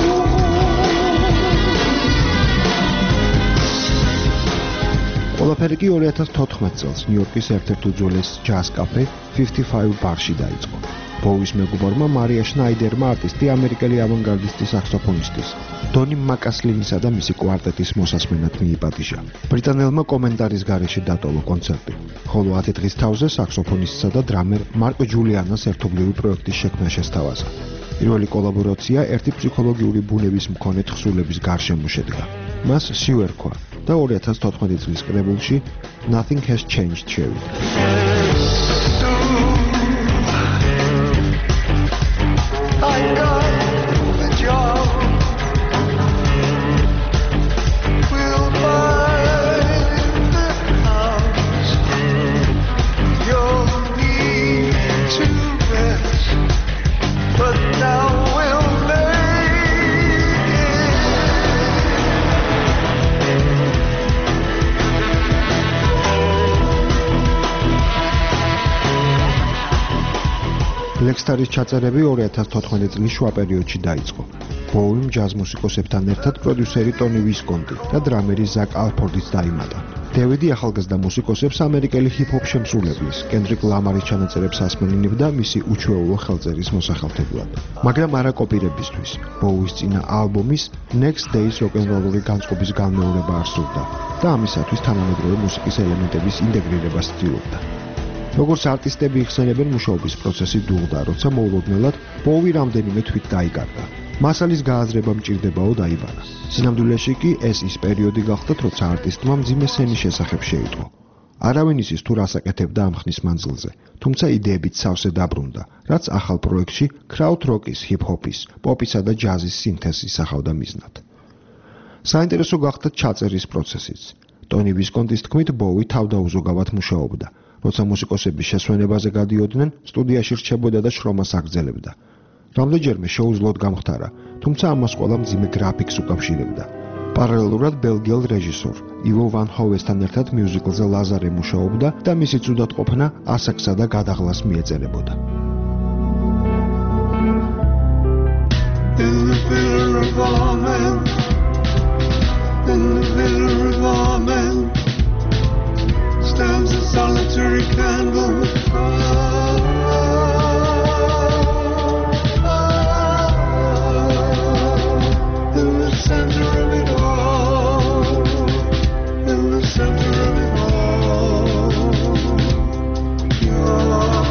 ყველაფერი კი 2014 წელს ნიუ-იორკის ერთ-ერთ უძველეს ჯაზ კაფე 55 ბარში დაიწყო. ბოუის მეგობარმა მარია შნაიდერმა არტისტი ამერიკელი ავანგარდისტის საქსოფონისტის დონი მაკასლინისა და მისი კვარტეტის მოსასმენად მიიპატიჟა. ბრიტანელმა კომენტარის გარეშე დატოვა კონცერტი, ხოლო 10 დღის თავზე საქსოფონისტსა და დრამერ მარკ ჯულიანას ერთობლივი პროექტის შექმნა შესთავაზა. პირველი კოლაბორაცია ერთი ფსიქოლოგიური ბუნების მქონე თხზულების გარშემო შედგა. მას სიუ ერქვა და 2014 წლის კრებულში Nothing Has Changed შევიდა. I got the job. We'll buy the house. You'll need to rest, but now we'll make it. ლექსტარის ჩაწერები 2014 წლის შუა პერიოდში დაიწყო. ბოუიმ ჯაზ მუსიკოსებთან ერთად პროდიუსერი ტონი ვისკონტი და დრამერი ზაკ ალფორდიც დაიმატა. დევიდი ახალგაზრდა მუსიკოსებს ამერიკელი ჰიპ-ჰოპ შემსრულებლის, კენდრიკ ლამარის ჩანაწერებს ასმენინებდა მისი უჩვეულო ხელწერის მოსახელთებლად. მაგრამ არა კოპირებისთვის. ბოუის წინა ალბომის Next Days როკ-ენ-როლური განწყობის განმეორება არ სურდა და ამისათვის თანამედროვე მუსიკის ელემენტების ინტეგრირებას ცდილობდა. როგორც არტისტები იხსენებენ, მუშაობის პროცესი დუღდა, როცა მოულოდნელად ბოუი რამდენიმე თვით დაიკარგა. მასალის გააზრება მჭირდებაო დაიბანა. სინამდვილეში კი ეს ის პერიოდი გახდა, როცა არტისტმა მძიმე სენის შესახებ შეიტყო. არავინ იცის თუ რას აკეთებდა ამ ხნის მანძილზე, თუმცა იდეებით სავსე დაბრუნდა, რაც ახალ პროექტში კრაუდ როკის, ჰიპ-ჰოპის, პოპისა და ჯაზის სინთეზს ისახავდა მიზნად. საინტერესო გახდა ჩაწერის პროცესიც. ტონი ვისკონტის თქმით, ბოუი თავდაუზოგავად მუშაობდა. როცა მუსიკოსების შესვენებაზე გადიოდნენ, სტუდიაში რჩებოდა და შრომას აგრძელებდა. რამდენჯერმე შეუძლოდ გამხდარა, თუმცა ამას ყველა მძიმე გრაფიკს უკავშირებდა. პარალელურად ბელგიელ რეჟისორ ივო ვან ჰოვესთან ერთად მიუზიკლზე ლაზარე მუშაობდა და მისი ცუდათყოფნა ასაკსა და გადაღლას მიეწერებოდა. Stands a solitary candle. In the center of it all. In the center of it all. Your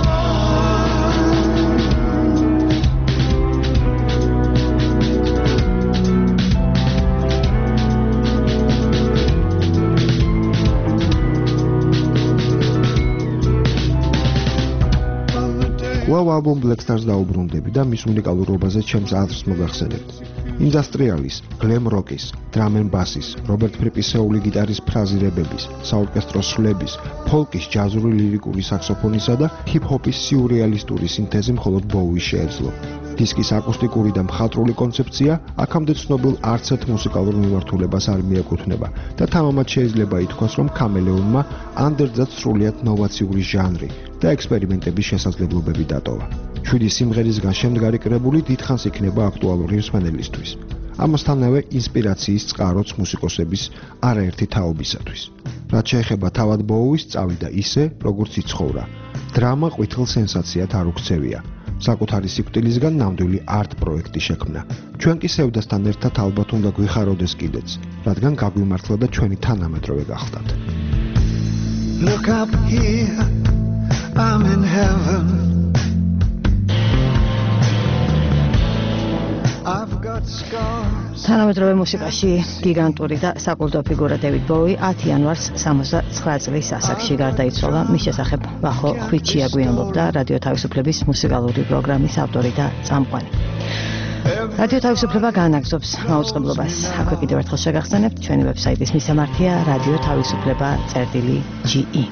კვლავ ალბომ Black Stars დაუბრუნდები და მის უნიკალურობაზე ჩემს აზრს მოგახსენებთ. ინდუსტრიალის, გლემ როკის, დრამ ენ ბასის, რობერტ ფრიპისეული გიტარის ფრაზირებების, საორკესტრო სვლების, ფოლკის, ჯაზური ლირიკული საქსოფონისა და ჰიპ-ჰოპის სიურეალისტური სინთეზი მხოლოდ ბოუის შეეძლო. დისკის აკუსტიკური და მხატვრული კონცეფცია აქამდე ცნობილ არცერთ მუსიკალურ მიმართულებას არ მიეკუთვნება და თამამად შეიძლება ითქვას, რომ ქამელეონმა ანდერძად სრულიად ნოვაციური ჟანრი და ექსპერიმენტების შესაძლებლობები დატოვა. 7 სიმღერისგან შემდგარი კრებული დიდხანს იქნება აქტუალური მსმენელისთვის. ამასთანავე ინსპირაციის წყაროც მუსიკოსების არაერთი თაობისათვის. რაც შეეხება თავად ბოუის, წავიდა ისე, როგორც იცხოვრა. დრამა ყვითელ სენსაციად არ უქცევია. საკუთარი სიკვდილისგან ნამდვილი არტ პროექტი შექმნა. ჩვენ კი სევდასთან ერთად ალბათ უნდა გვიხაროდეს კიდეც, რადგან გაგვიმართლა და ჩვენი თანამედროვე გახდათ. Look up here, I'm in heaven. თანამედროვე მუსიკაში გიგანტური და საკულტო ფიგურა დევიდ ბოუი 10 იანვარს 69 წლის ასაკში გარდაიცვალა. მის შესახებ ვახო ხვიჩი აგვიანებდა რადიო თავისუფლების მუსიკალური პროგრამის ავტორი და წამყვანი. რადიო თავისუფლება განაგზობს მაუწყებლობას. აქვე კიდევ ერთხელ შეგახსენებთ ჩვენი ვებსაიტის მისამართია radioთავისუფლება.ge.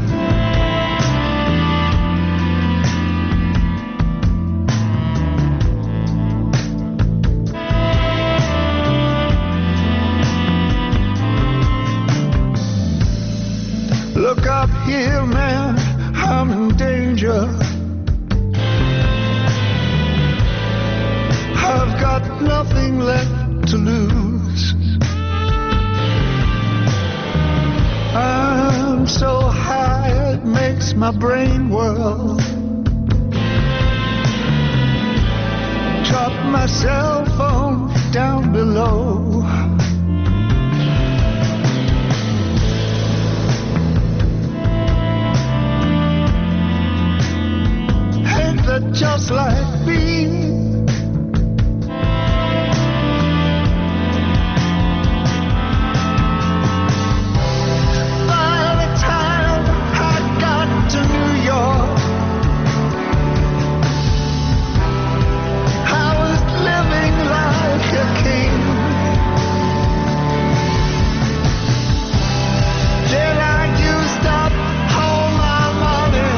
Look up here, man, I'm in danger. I've got nothing left to lose. I'm so high it makes my brain whirl. Drop my cell phone down below. That just like me. By the time I got to New York, I was living like a king. Then I used up all my money.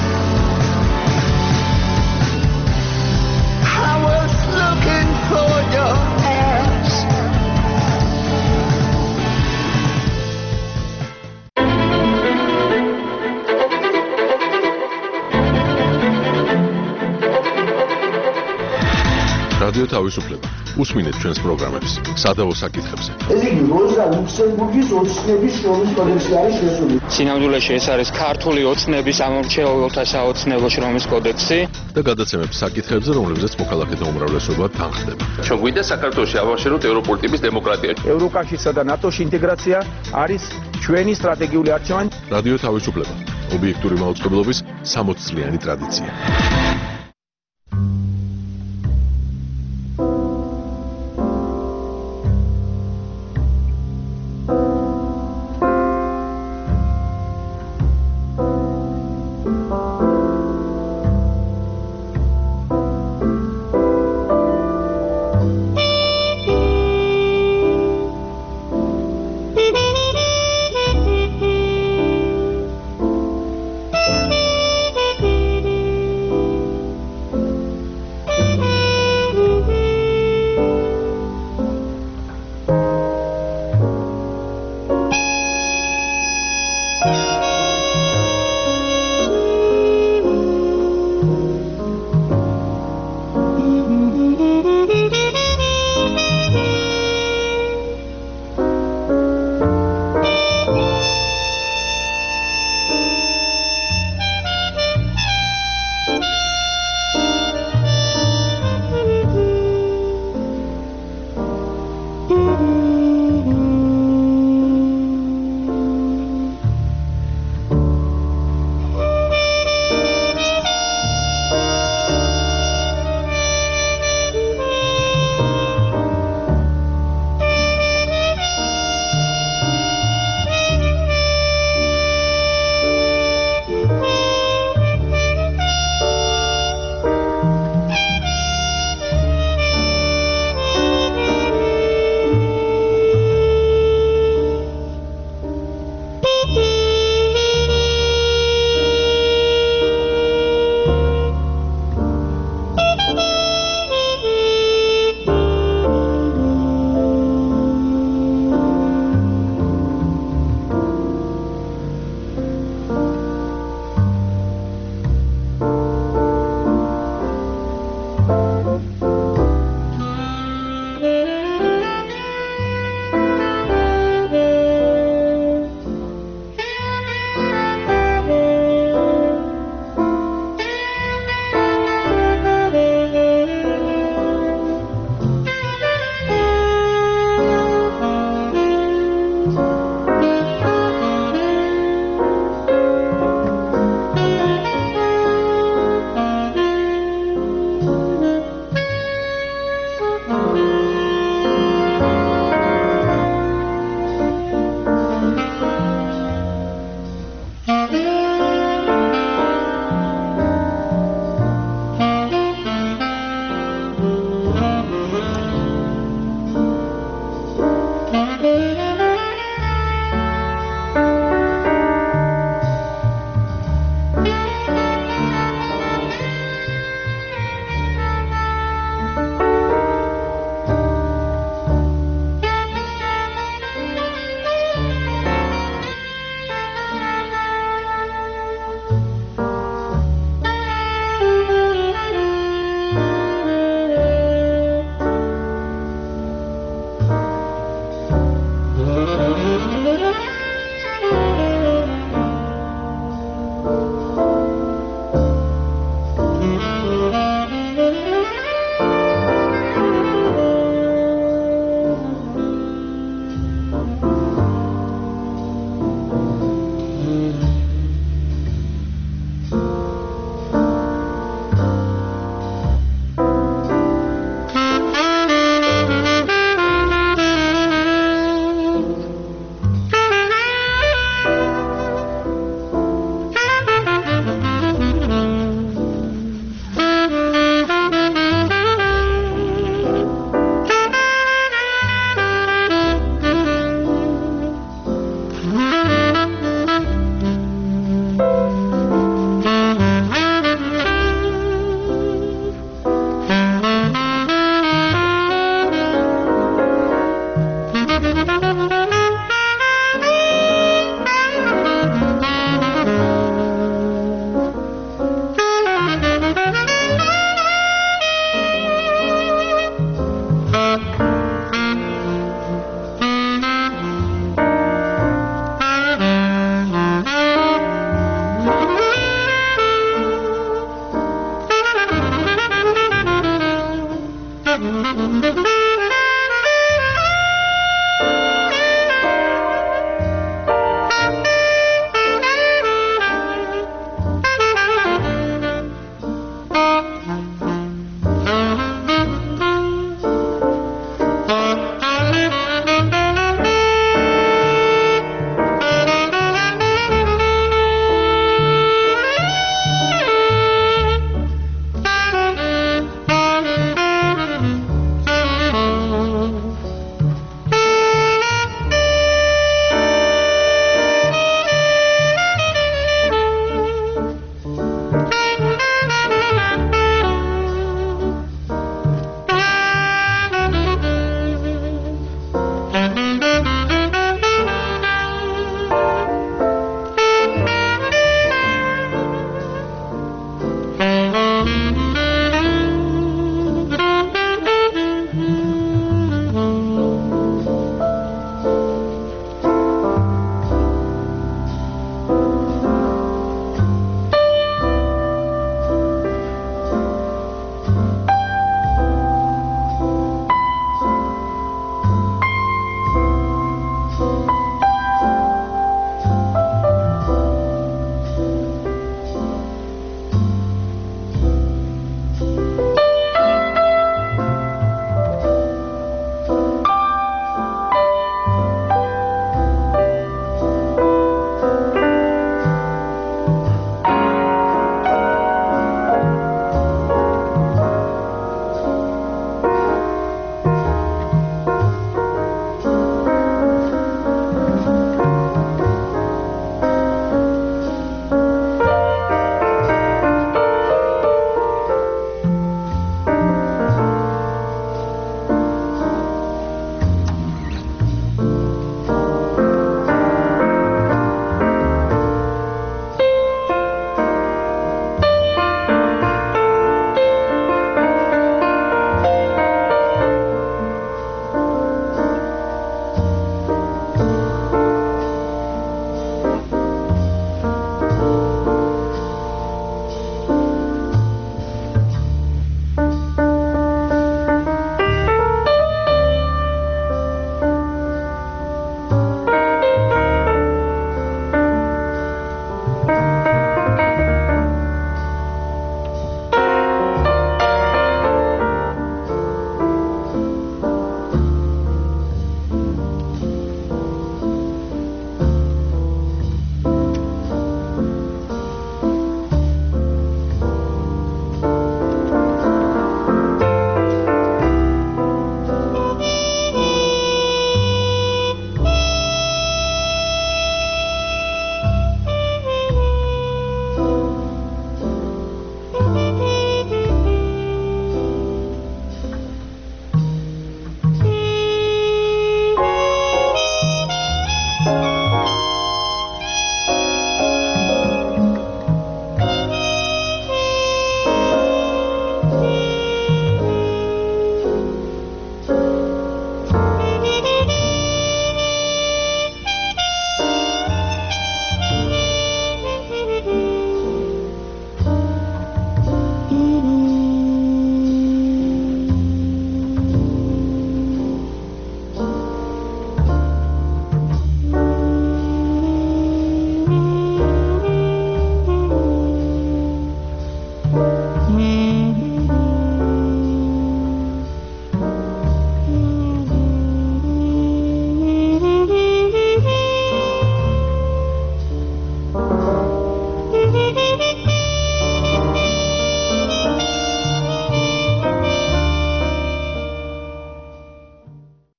I was looking for your ass. რადიო თავისუფლება. უსმინეთ ჩვენს პროგრამებს სადავო საკითხებზე. ეს იგი როზა ლუქსემბურგის ოცნების შრომის კოდექსი არის შესული. სინამდვილეში ეს არის ქართული ოცნების ამორჩეულთა საოცნებო შრომის კოდექსი და გადაცემებს საკითხებზე, რომლებზეც მოქალაქეთა უმრავლესობა თანხდება. ჩვენ გვინდა საქართველოში ავაშეროთ ევროპული ტიპის დემოკრატია. ევროკავშირსა და ნატოში ინტეგრაცია არის ჩვენი სტრატეგიული არჩევანი. რადიო თავისუფლება. ობიექტური მაუწყებლობის 60 წლიანი ტრადიცია.